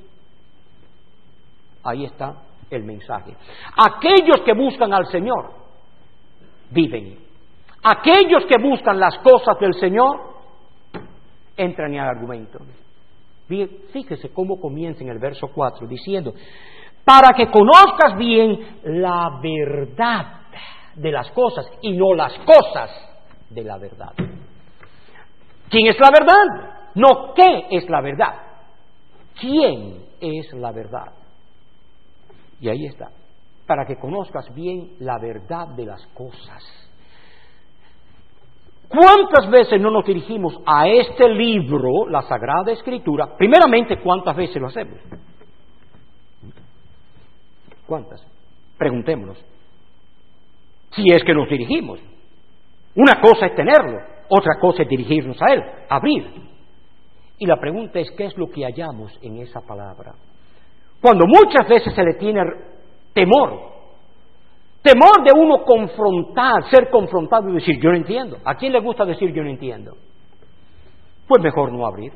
Ahí está el mensaje. Aquellos que buscan al Señor, viven. Aquellos que buscan las cosas del Señor, entran en el argumento. Fíjese cómo comienza en el verso cuatro, diciendo, para que conozcas bien la verdad de las cosas y no las cosas de la verdad. ¿Quién es la verdad? No qué es la verdad. ¿Quién es la verdad? Y ahí está. Para que conozcas bien la verdad de las cosas. ¿Cuántas veces no nos dirigimos a este libro, la Sagrada Escritura? Primeramente, ¿cuántas veces lo hacemos? ¿Cuántas? Preguntémonos. Si es que nos dirigimos. Una cosa es tenerlo, otra cosa es dirigirnos a él, abrir. Y la pregunta es, ¿qué es lo que hallamos en esa palabra? Cuando muchas veces se le tiene temor, temor de uno confrontar, ser confrontado y decir, yo no entiendo. ¿A quién le gusta decir yo no entiendo? Pues mejor no abrir.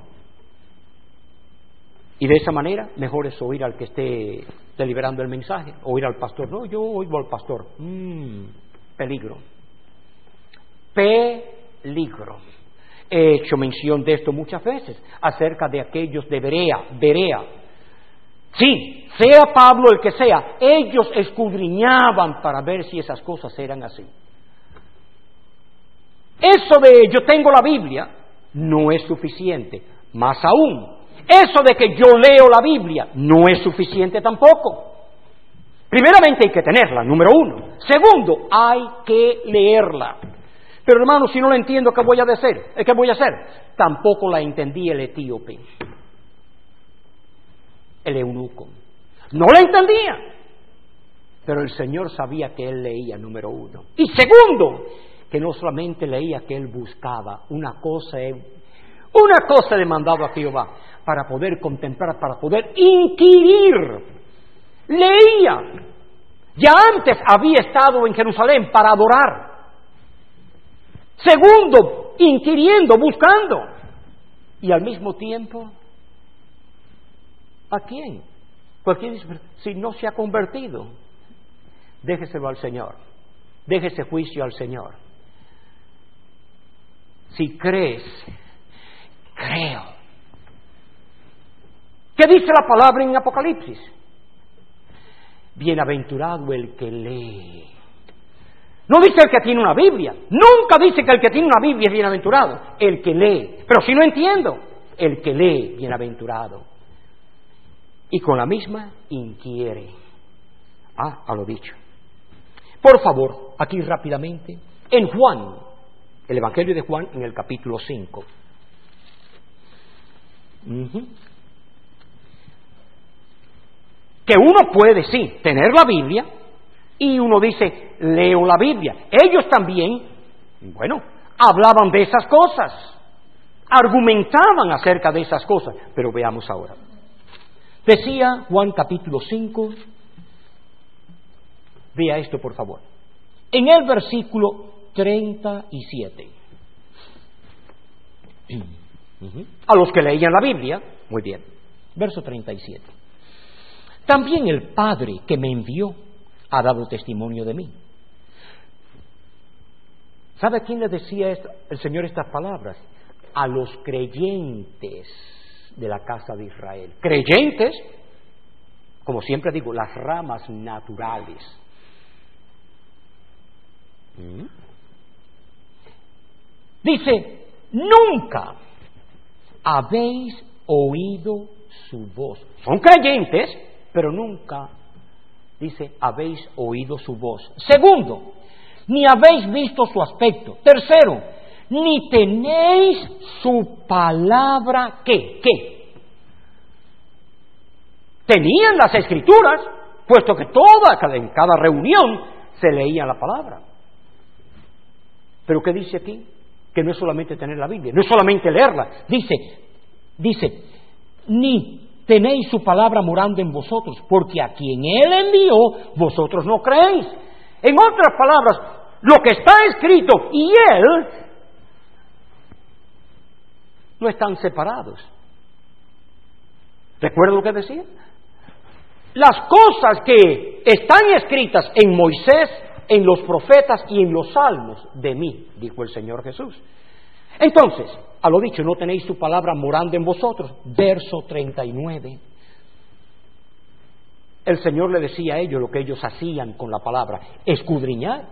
Y de esa manera, mejor es oír al que esté deliberando el mensaje, oír al pastor. No, yo oigo al pastor. Mm, peligro. Peligro. He hecho mención de esto muchas veces, acerca de aquellos de Berea, Berea. Sí, sea Pablo el que sea, ellos escudriñaban para ver si esas cosas eran así. Eso de yo tengo la Biblia no es suficiente. Más aún, eso de que yo leo la Biblia no es suficiente tampoco. Primeramente hay que tenerla, número uno. Segundo, hay que leerla. Pero hermano, si no la entiendo, ¿qué voy a hacer? ¿Qué voy a hacer? Tampoco la entendía el etíope, el eunuco. No la entendía. Pero el Señor sabía que él leía, número uno. Y segundo, que no solamente leía, que él buscaba una cosa, una cosa demandaba a Jehová, para poder contemplar, para poder inquirir. Leía. Ya antes había estado en Jerusalén para adorar. Segundo, inquiriendo, buscando. Y al mismo tiempo, ¿a quién? Cualquiera dice, si no se ha convertido, déjeselo al Señor, déjese juicio al Señor. Si crees, creo. ¿Qué dice la palabra en Apocalipsis? Bienaventurado el que lee. No dice el que tiene una Biblia. Nunca dice que el que tiene una Biblia es bienaventurado. El que lee. Pero si no entiendo, el que lee, bienaventurado. Y con la misma inquiere. Ah, a lo dicho. Por favor, aquí rápidamente, en Juan, el Evangelio de Juan, en el capítulo cinco. Uh-huh. Que uno puede, sí, tener la Biblia, y uno dice, leo la Biblia. Ellos también, bueno, hablaban de esas cosas, argumentaban acerca de esas cosas, pero veamos ahora. Decía Juan capítulo cinco, vea esto por favor, en el versículo treinta y siete. A los que leían la Biblia, muy bien, verso treinta y siete. También el Padre que me envió ha dado testimonio de mí. ¿Sabe a quién le decía esto, el Señor estas palabras? A los creyentes de la casa de Israel. Creyentes, como siempre digo, las ramas naturales. ¿Mm? Dice, nunca habéis oído su voz. Son creyentes, pero nunca, dice, habéis oído su voz. Segundo, ni habéis visto su aspecto. Tercero, ni tenéis su palabra. ¿Qué? ¿Qué? Tenían las Escrituras, puesto que toda, en cada reunión se leía la palabra. Pero ¿qué dice aquí? Que no es solamente tener la Biblia, no es solamente leerla. Dice, dice, ni tenéis su palabra morando en vosotros, porque a quien Él envió, vosotros no creéis. En otras palabras, lo que está escrito y Él no están separados. ¿Recuerda lo que decía? Las cosas que están escritas en Moisés, en los profetas y en los salmos, de mí, dijo el Señor Jesús. Entonces, a lo dicho, no tenéis su palabra morando en vosotros. Verso treinta y nueve. El Señor le decía a ellos lo que ellos hacían con la palabra: escudriñar.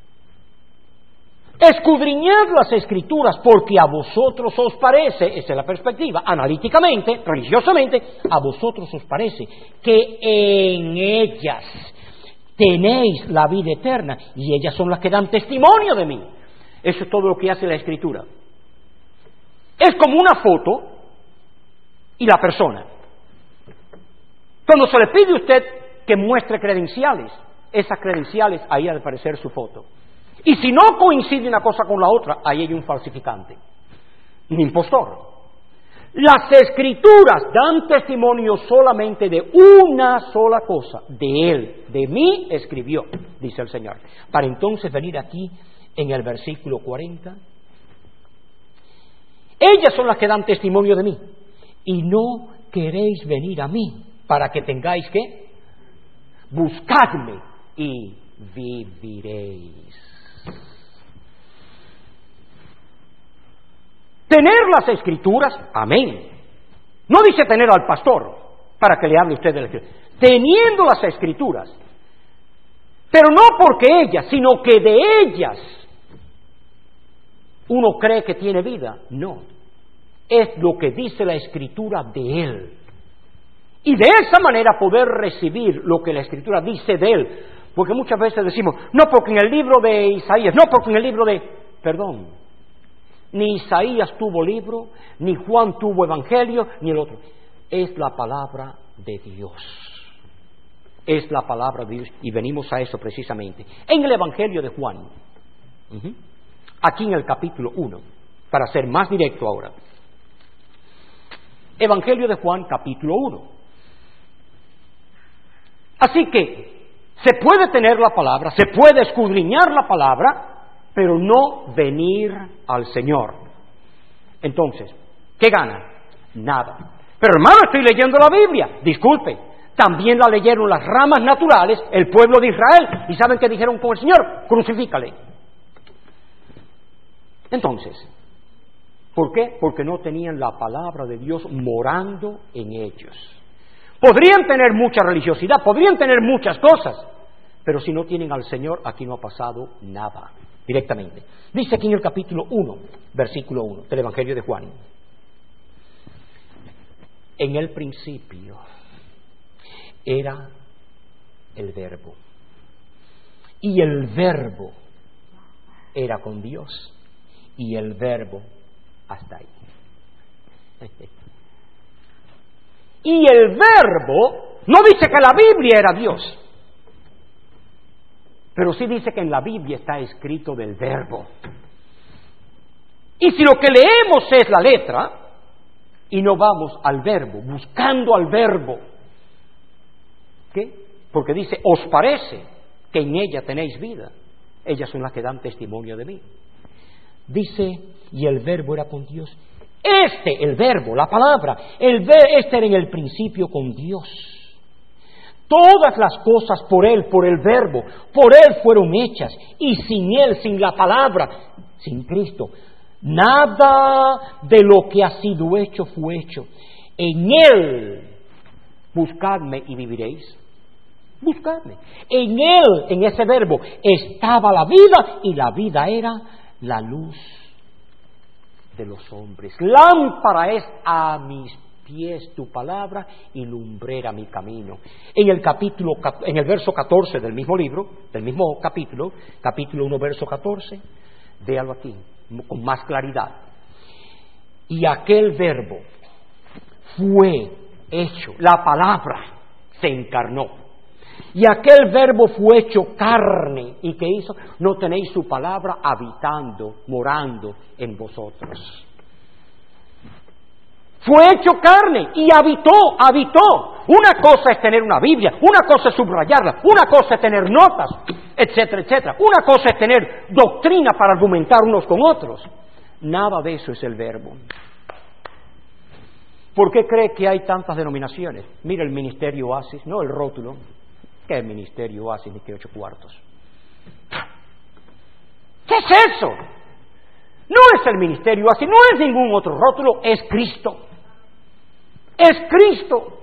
Escudriñad las Escrituras, porque a vosotros os parece, esa es la perspectiva, analíticamente, religiosamente, a vosotros os parece que en ellas tenéis la vida eterna, y ellas son las que dan testimonio de mí. Eso es todo lo que hace la Escritura. Es como una foto y la persona. Cuando se le pide a usted que muestre credenciales, esas credenciales, ahí ha de aparecer su foto. Y si no coincide una cosa con la otra, ahí hay un falsificante, un impostor. Las Escrituras dan testimonio solamente de una sola cosa: de Él, de mí escribió, dice el Señor. Para entonces venir aquí en el versículo cuarenta. Ellas son las que dan testimonio de mí, y no queréis venir a mí para que tengáis que buscarme y viviréis. Tener las Escrituras, amén. No dice tener al pastor para que le hable usted de la Escritura. Teniendo las Escrituras, pero no porque ellas, sino que de ellas uno cree que tiene vida. No, es lo que dice la Escritura de Él. Y de esa manera poder recibir lo que la Escritura dice de Él. Porque muchas veces decimos, no porque en el libro de Isaías, no porque en el libro de... Perdón, ni Isaías tuvo libro, ni Juan tuvo evangelio, ni el otro. Es la palabra de Dios. Es la palabra de Dios. Y venimos a eso precisamente. En el evangelio de Juan, uh-huh, aquí en el capítulo uno, para ser más directo ahora. Evangelio de Juan, capítulo uno. Así que se puede tener la palabra, se puede escudriñar la palabra, pero no venir al Señor. Entonces, ¿qué gana? Nada. Pero hermano, estoy leyendo la Biblia. Disculpe, también la leyeron las ramas naturales, el pueblo de Israel, y ¿saben qué dijeron con el Señor? Crucifícale. Entonces, ¿por qué? Porque no tenían la palabra de Dios morando en ellos. Podrían tener mucha religiosidad, podrían tener muchas cosas, pero si no tienen al Señor, aquí no ha pasado nada, directamente. Dice aquí en el capítulo uno, versículo uno, del Evangelio de Juan. En el principio era el Verbo, y el Verbo era con Dios, y el Verbo hasta ahí. Y el Verbo no dice que la Biblia era Dios, pero sí dice que en la Biblia está escrito del Verbo. Y si lo que leemos es la letra y no vamos al Verbo, buscando al Verbo, ¿qué? Porque dice, os parece que en ella tenéis vida. Ellas son las que dan testimonio de mí. Dice, y el Verbo era con Dios. Este, el Verbo, la palabra, el ver, este era en el principio con Dios. Todas las cosas por Él, por el Verbo, por Él fueron hechas, y sin Él, sin la palabra, sin Cristo, nada de lo que ha sido hecho fue hecho. En Él, buscadme y viviréis. Buscadme. En Él, en ese Verbo, estaba la vida, y la vida era la luz de los hombres. Lámpara es a mis pies tu palabra y lumbrera mi camino. En el capítulo, en el verso catorce del mismo libro, del mismo capítulo, capítulo uno, verso catorce, véalo aquí, con más claridad. Y aquel Verbo fue hecho, la palabra se encarnó. Y aquel Verbo fue hecho carne. ¿Y qué hizo? No tenéis su palabra habitando, morando en vosotros. Fue hecho carne y habitó, habitó. Una cosa es tener una Biblia, una cosa es subrayarla, una cosa es tener notas, etcétera, etcétera. Una cosa es tener doctrina para argumentar unos con otros. Nada de eso es el Verbo. ¿Por qué cree que hay tantas denominaciones? Mira el Ministerio Oasis, no el rótulo. ¿Qué es Ministerio Oasis ni qué ocho cuartos? ¿Qué es eso? No es el Ministerio Oasis, no es ningún otro rótulo, es Cristo. Es Cristo.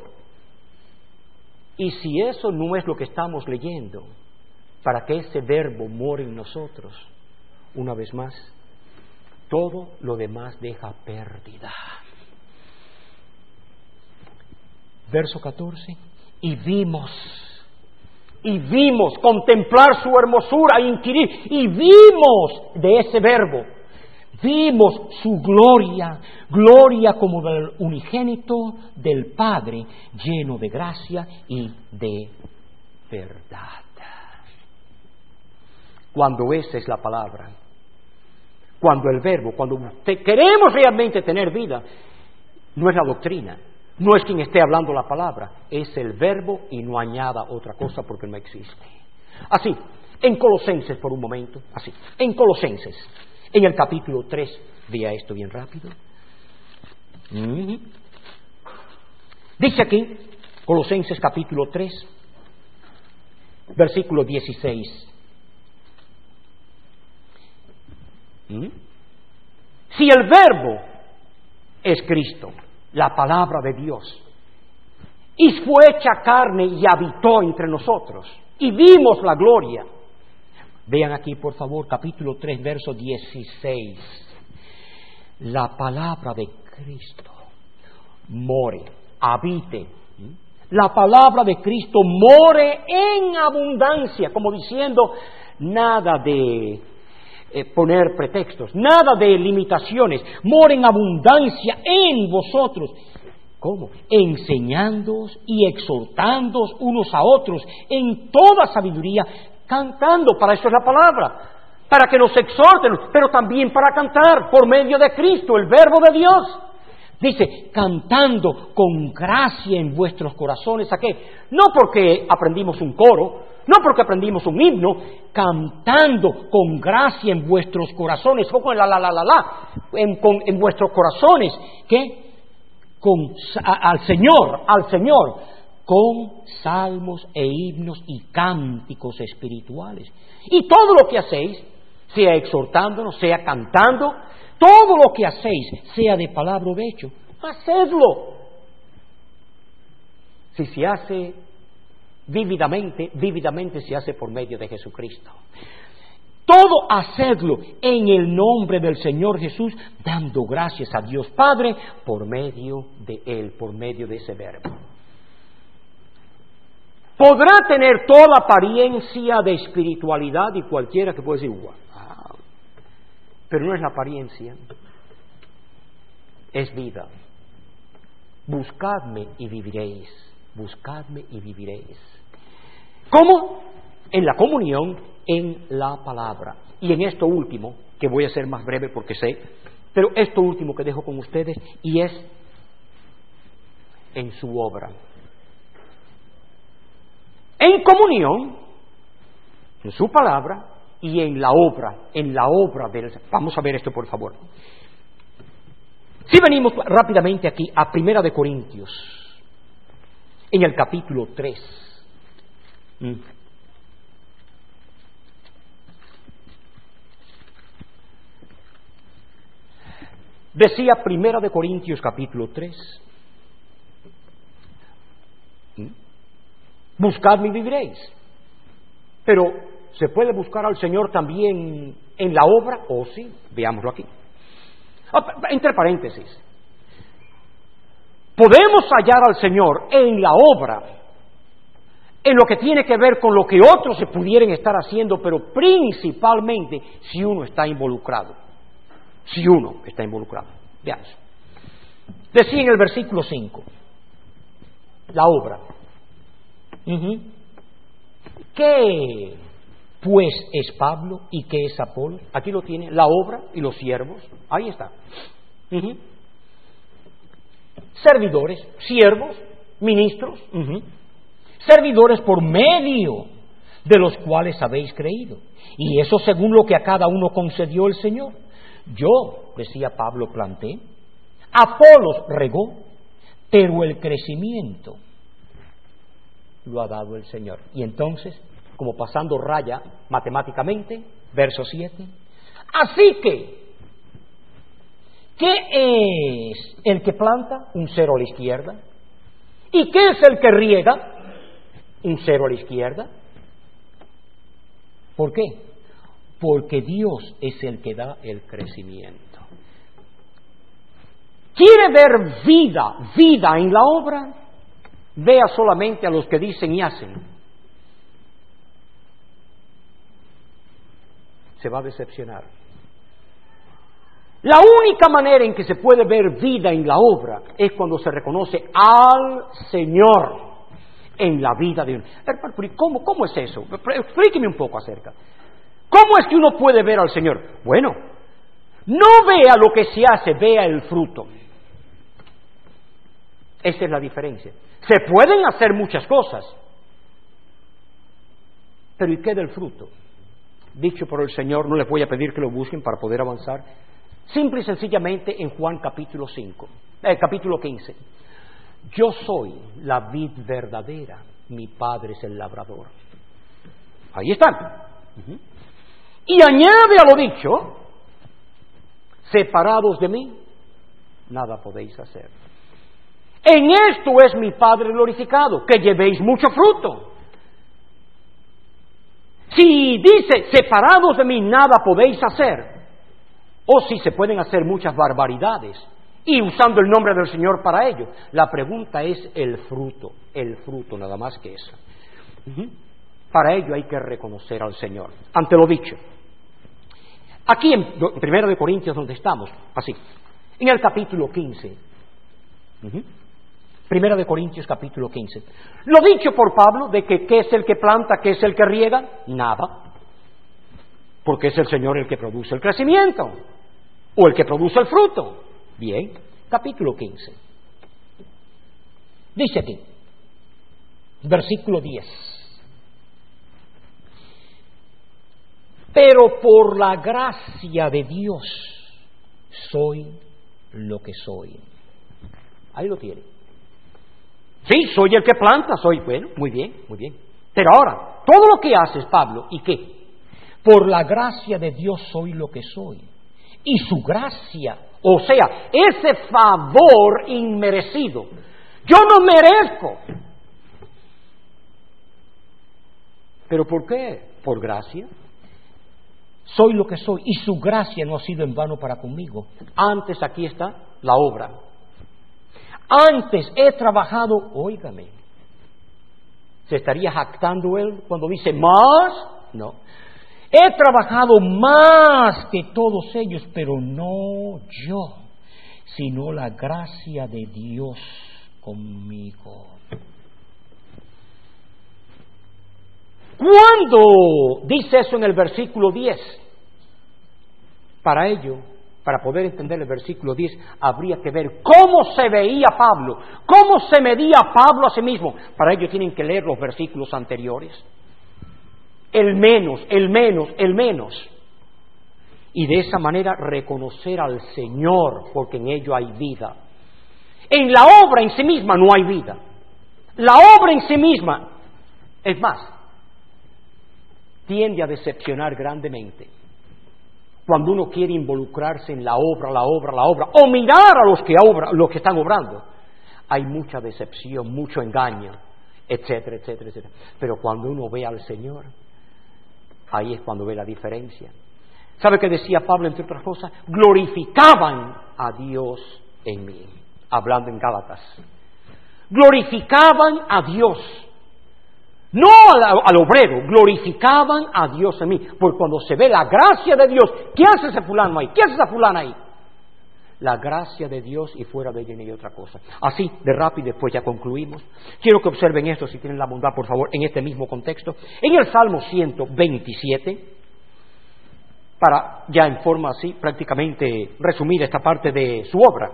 Y si eso no es lo que estamos leyendo, para que ese Verbo more en nosotros, una vez más, todo lo demás deja pérdida. Verso catorce, y vimos, y vimos, contemplar su hermosura, inquirir, y vimos de ese Verbo, vimos su gloria, gloria como del unigénito del Padre, lleno de gracia y de verdad. Cuando esa es la palabra, cuando el Verbo, cuando te, queremos realmente tener vida, no es la doctrina, no es quien esté hablando la palabra, es el Verbo y no añada otra cosa porque no existe. Así, en Colosenses por un momento, así, en Colosenses, en el capítulo tres, vea esto bien rápido. Mm-hmm. Dice aquí, Colosenses capítulo tres, versículo dieciséis. ¿Mm? Si el Verbo es Cristo, la palabra de Dios, y fue hecha carne y habitó entre nosotros, y vimos la gloria. Vean aquí, por favor, capítulo tres, verso dieciséis. La palabra de Cristo more, habite. La palabra de Cristo more en abundancia, como diciendo, nada de eh, poner pretextos, nada de limitaciones, more en abundancia en vosotros. ¿Cómo? Enseñándoos y exhortándoos unos a otros en toda sabiduría, cantando, para eso es la palabra, para que nos exhorten, pero también para cantar por medio de Cristo, el Verbo de Dios. Dice, cantando con gracia en vuestros corazones. ¿A qué? No porque aprendimos un coro, no porque aprendimos un himno, cantando con gracia en vuestros corazones, o con la la la la la, en, con, en vuestros corazones, ¿qué? Con, a, al Señor, al Señor, con salmos e himnos y cánticos espirituales. Y todo lo que hacéis, sea exhortándonos, sea cantando, todo lo que hacéis, sea de palabra o de hecho, hacedlo. Si se hace vívidamente, vívidamente se hace por medio de Jesucristo. Todo hacedlo en el nombre del Señor Jesús, dando gracias a Dios Padre por medio de Él, por medio de ese verbo. Podrá tener toda apariencia de espiritualidad y cualquiera que puede decir, wow, pero no es la apariencia, es vida. Buscadme y viviréis, buscadme y viviréis. ¿Cómo? En la comunión, en la palabra. Y en esto último, que voy a ser más breve porque sé, pero esto último que dejo con ustedes, y es en su obra. En comunión, en su palabra y en la obra, en la obra del... Vamos a ver esto, por favor. Si venimos rápidamente aquí a Primera de Corintios, en el capítulo tres. Mm. Decía Primera de Corintios capítulo tres. ¿Mm? Buscadme y viviréis. Pero, ¿se puede buscar al Señor también en la obra? ¿O sí? Veámoslo aquí. Entre paréntesis. Podemos hallar al Señor en la obra, en lo que tiene que ver con lo que otros se pudieran estar haciendo, pero principalmente si uno está involucrado. Si uno está involucrado. Veamos. Decía en el versículo cinco, la obra. Uh-huh. ¿Qué pues es Pablo y qué es Apolo? Aquí lo tiene, la obra y los siervos. Ahí está. Uh-huh. Servidores, siervos, ministros. Uh-huh. Servidores por medio de los cuales habéis creído. Y eso según lo que a cada uno concedió el Señor. Yo, decía Pablo, planté, Apolos regó, pero el crecimiento lo ha dado el Señor. Y entonces, como pasando raya matemáticamente, verso siete, así que, ¿qué es el que planta? Un cero a la izquierda. ¿Y qué es el que riega? Un cero a la izquierda. ¿Por qué? Porque Dios es el que da el crecimiento. ¿Quiere ver vida, vida en la obra? Vea solamente a los que dicen y hacen. Se va a decepcionar. La única manera en que se puede ver vida en la obra es cuando se reconoce al Señor en la vida de uno. ¿Cómo, cómo es eso? Explíqueme un poco acerca. ¿Cómo es que uno puede ver al Señor? Bueno, no vea lo que se hace, vea el fruto. Esa es la diferencia. Se pueden hacer muchas cosas, pero ¿y qué del fruto? Dicho por el Señor, no les voy a pedir que lo busquen para poder avanzar. Simple y sencillamente en Juan capítulo cinco, eh, capítulo quince. Yo soy la vid verdadera, mi Padre es el labrador. Ahí están. Uh-huh. Y añade a lo dicho, separados de mí, nada podéis hacer. En esto es mi Padre glorificado, que llevéis mucho fruto. Si dice, separados de mí, nada podéis hacer, o si se pueden hacer muchas barbaridades, y usando el nombre del Señor para ello, la pregunta es el fruto, el fruto, nada más que eso. Uh-huh. Para ello hay que reconocer al Señor, ante lo dicho. Aquí en Primera de Corintios, donde estamos, así, en el capítulo quince, uh-huh. Primera de Corintios capítulo quince. Lo dicho por Pablo de que qué es el que planta, qué es el que riega, nada. Porque es el Señor el que produce el crecimiento o el que produce el fruto. Bien, capítulo quince. Dice aquí, versículo diez. pero por la gracia de Dios soy lo que soy. Ahí lo tiene. Sí, soy el que planta, soy, bueno, muy bien, muy bien. Pero ahora, todo lo que haces, Pablo, ¿y qué? Por la gracia de Dios soy lo que soy. Y su gracia, o sea, ese favor inmerecido, yo no merezco. ¿Pero por qué? Por gracia. Soy lo que soy y su gracia no ha sido en vano para conmigo. Antes, aquí está la obra. Antes he trabajado, óigame, ¿se estaría jactando él cuando dice más? No. He trabajado más que todos ellos, pero no yo, sino la gracia de Dios conmigo. ¿Cuándo dice eso en el versículo diez? Para ello, para poder entender el versículo diez, habría que ver cómo se veía Pablo, cómo se medía Pablo a sí mismo. Para ello tienen que leer los versículos anteriores. El menos, el menos, el menos. Y de esa manera reconocer al Señor, porque en ello hay vida. En la obra en sí misma no hay vida. La obra en sí misma, es más, tiende a decepcionar grandemente. Cuando uno quiere involucrarse en la obra, la obra, la obra, o mirar a los que, obra, los que están obrando, hay mucha decepción, mucho engaño, etcétera, etcétera, etcétera. Pero cuando uno ve al Señor, ahí es cuando ve la diferencia. ¿Sabe qué decía Pablo, entre otras cosas? Glorificaban a Dios en mí, hablando en Gálatas. Glorificaban a Dios. No al, al obrero, glorificaban a Dios en mí. Porque cuando se ve la gracia de Dios, ¿qué hace ese fulano ahí? ¿Qué hace esa fulana ahí? La gracia de Dios y fuera de ella no hay otra cosa. Así, de rápido, después ya concluimos. Quiero que observen esto, si tienen la bondad, por favor, en este mismo contexto. En el Salmo ciento veintisiete, para ya en forma así, prácticamente resumir esta parte de su obra.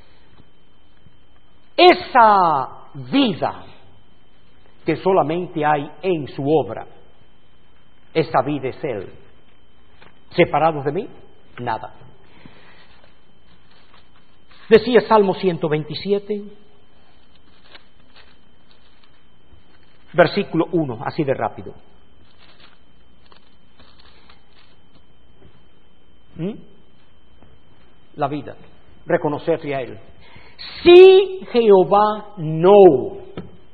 Esa vida que solamente hay en su obra, esa vida es Él. ¿Separados de mí? Nada. Decía Salmo ciento veintisiete, versículo uno, así de rápido. ¿Mm? La vida, reconocerse a Él. Si Jehová no...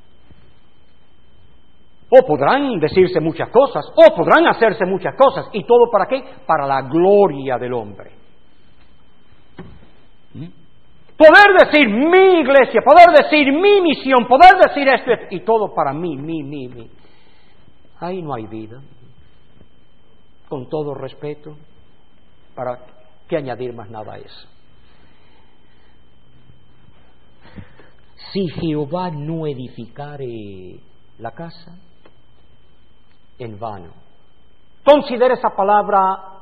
O podrán decirse muchas cosas, o podrán hacerse muchas cosas. ¿Y todo para qué? Para la gloria del hombre. ¿Mm? Poder decir mi iglesia, poder decir mi misión, poder decir esto, y todo para mí, mí, mí, mí. Ahí no hay vida. Con todo respeto, ¿para qué añadir más nada a eso? Si Jehová no edificare la casa, en vano. Considera esa palabra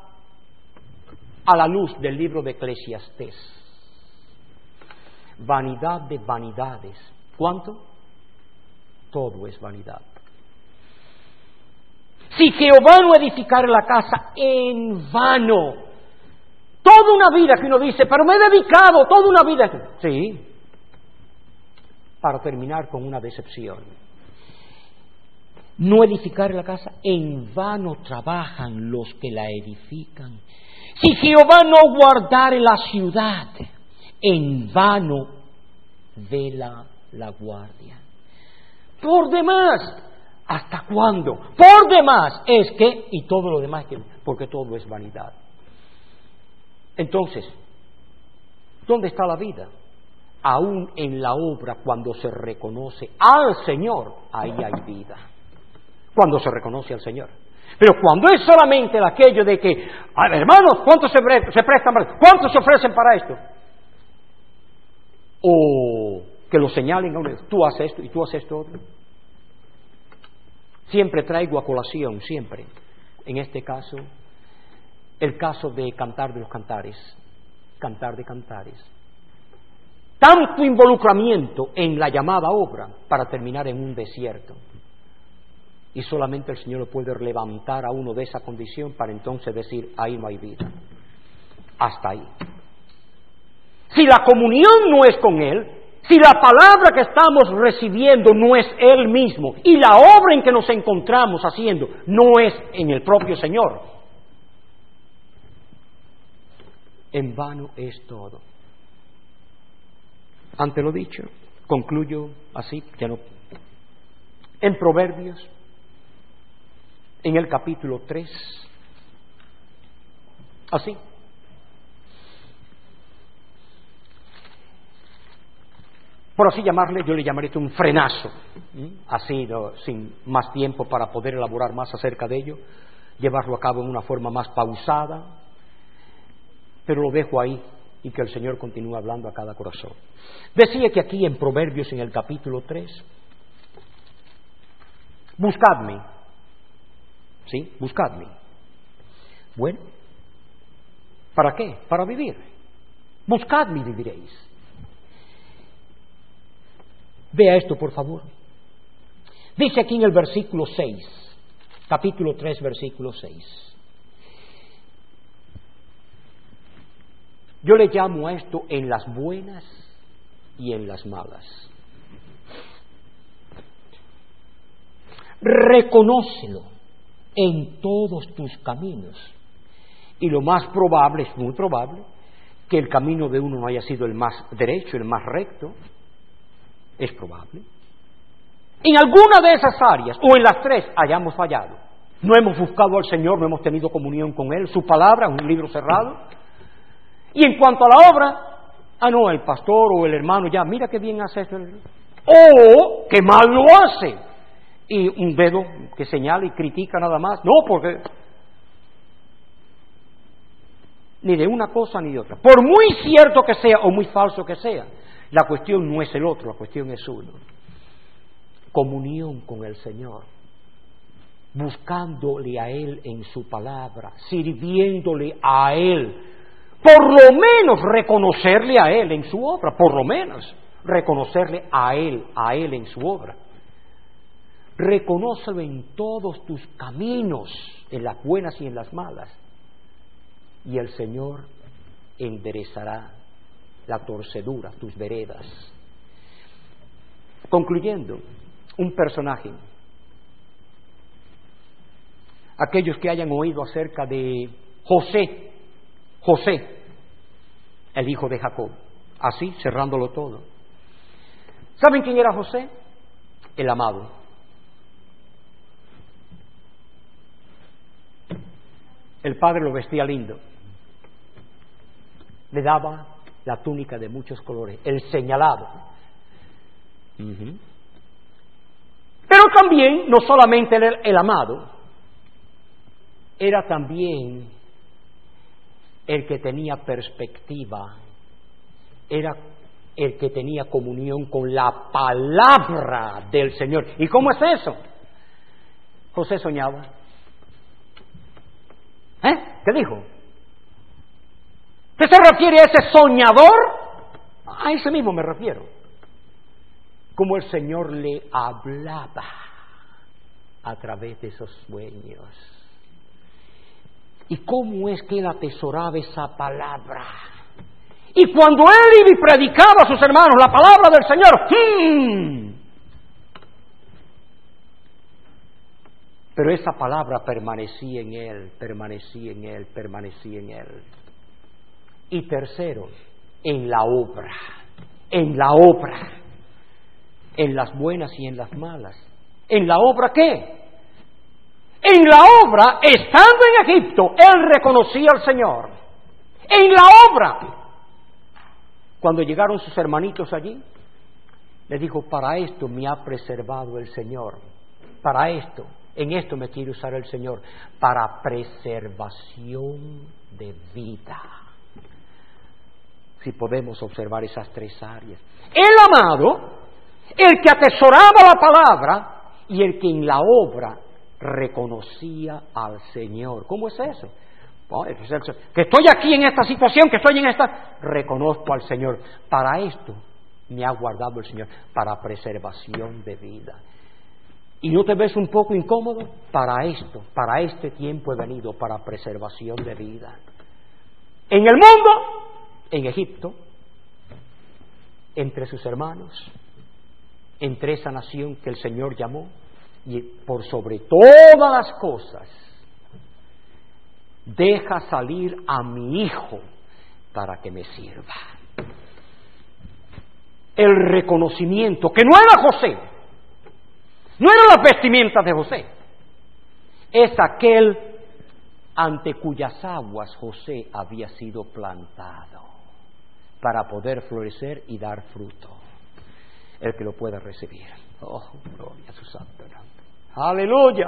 a la luz del libro de Eclesiastés. Vanidad de vanidades. ¿Cuánto? Todo es vanidad. Si Jehová no edificare la casa, en vano. Toda una vida que uno dice, pero me he dedicado toda una vida. Sí, para terminar con una decepción. No edificar la casa, en vano trabajan los que la edifican. Si Jehová no guardare la ciudad, en vano vela la guardia. Por demás, ¿hasta cuándo? Por demás es que, y todo lo demás que, porque todo es vanidad. Entonces, ¿dónde está la vida? Aún en la obra, cuando se reconoce al Señor, ahí hay vida. Cuando se reconoce al Señor. Pero cuando es solamente aquello de que, a ver, hermanos, ¿cuántos se, se prestan para esto? ¿Cuántos se ofrecen para esto? O que lo señalen a uno, tú haces esto y tú haces esto otro. Siempre traigo a colación, siempre, en este caso, el caso de Cantar de los Cantares, Cantar de Cantares. Tanto involucramiento en la llamada obra para terminar en un desierto. Y solamente el Señor lo puede levantar a uno de esa condición para entonces decir, ahí no hay vida. Hasta ahí. Si la comunión no es con Él, si la palabra que estamos recibiendo no es Él mismo y la obra en que nos encontramos haciendo no es en el propio Señor, en vano es todo. Ante lo dicho, concluyo así, ya no. En Proverbios, en el capítulo tres, así. Por así llamarle, yo le llamaré esto un frenazo, ¿sí? Así, no, sin más tiempo para poder elaborar más acerca de ello, llevarlo a cabo en una forma más pausada, pero lo dejo ahí y que el Señor continúe hablando a cada corazón. Decía que aquí en Proverbios, en el capítulo tres, buscadme, ¿sí? Buscadme. Bueno, ¿para qué? Para vivir. Buscadme y viviréis. Vea esto, por favor. Dice aquí en el versículo seis, capítulo tres, versículo seis. Yo le llamo a esto en las buenas y en las malas. Reconócelo en todos tus caminos. Y lo más probable, es muy probable, que el camino de uno no haya sido el más derecho, el más recto. Es probable. En alguna de esas áreas, o en las tres, hayamos fallado. No hemos buscado al Señor, no hemos tenido comunión con Él, su palabra es un libro cerrado. Y en cuanto a la obra, ah no, el pastor o el hermano ya, mira qué bien hace esto. O qué mal lo hace. Y un dedo que señala y critica nada más. No, porque ni de una cosa ni de otra. Por muy cierto que sea o muy falso que sea, la cuestión no es el otro, la cuestión es uno. Comunión con el Señor, buscándole a Él en su palabra, sirviéndole a Él, por lo menos reconocerle a Él en su obra, por lo menos reconocerle a Él, a Él en su obra. Reconócelo en todos tus caminos, en las buenas y en las malas, y el Señor enderezará la torcedura, tus veredas. Concluyendo, un personaje. Aquellos que hayan oído acerca de José, José, el hijo de Jacob, así cerrándolo todo. ¿Saben quién era José? El amado. El padre lo vestía lindo, le daba la túnica de muchos colores, el señalado. Uh-huh. Pero también, no solamente el, el amado, era también el que tenía perspectiva, era el que tenía comunión con la palabra del Señor. ¿Y cómo es eso? José soñaba. ¿Eh? ¿Qué dijo? ¿Qué se refiere a ese soñador? A ese mismo me refiero. Como el Señor le hablaba a través de esos sueños. Y cómo es que él atesoraba esa palabra. Y cuando él iba y predicaba a sus hermanos la palabra del Señor, ¡hmm! Pero esa palabra permanecía en él, permanecía en él, permanecía en él. Y tercero, en la obra, en la obra, en las buenas y en las malas. ¿En la obra qué? En la obra, estando en Egipto, él reconocía al Señor. En la obra, cuando llegaron sus hermanitos allí, le dijo, para esto me ha preservado el Señor, para esto, en esto me quiere usar el Señor, para preservación de vida. Si podemos observar esas tres áreas. El amado, el que atesoraba la palabra y el que en la obra reconocía al Señor. ¿Cómo es eso? Que estoy aquí en esta situación, que estoy en esta... Reconozco al Señor. Para esto me ha guardado el Señor, para preservación de vida. y no te ves un poco incómodo, para esto, para este tiempo he venido, para preservación de vida. En el mundo, en Egipto, entre sus hermanos, entre esa nación que el Señor llamó, y por sobre todas las cosas, deja salir a mi hijo para que me sirva. El reconocimiento, que no era José, no era la vestimenta de José, es aquel ante cuyas aguas José había sido plantado para poder florecer y dar fruto. El que lo pueda recibir. Oh, gloria a su santo nombre. Aleluya.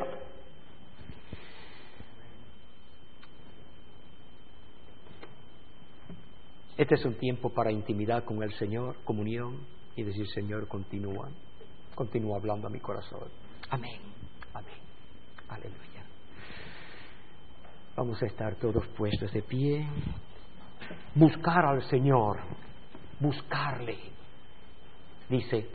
Este es un tiempo para intimidad con el Señor, comunión, y decir, Señor, continúa, continúa hablando a mi corazón. Amén, amén, aleluya. Vamos a estar todos puestos de pie. Buscar al Señor, buscarle. Dice,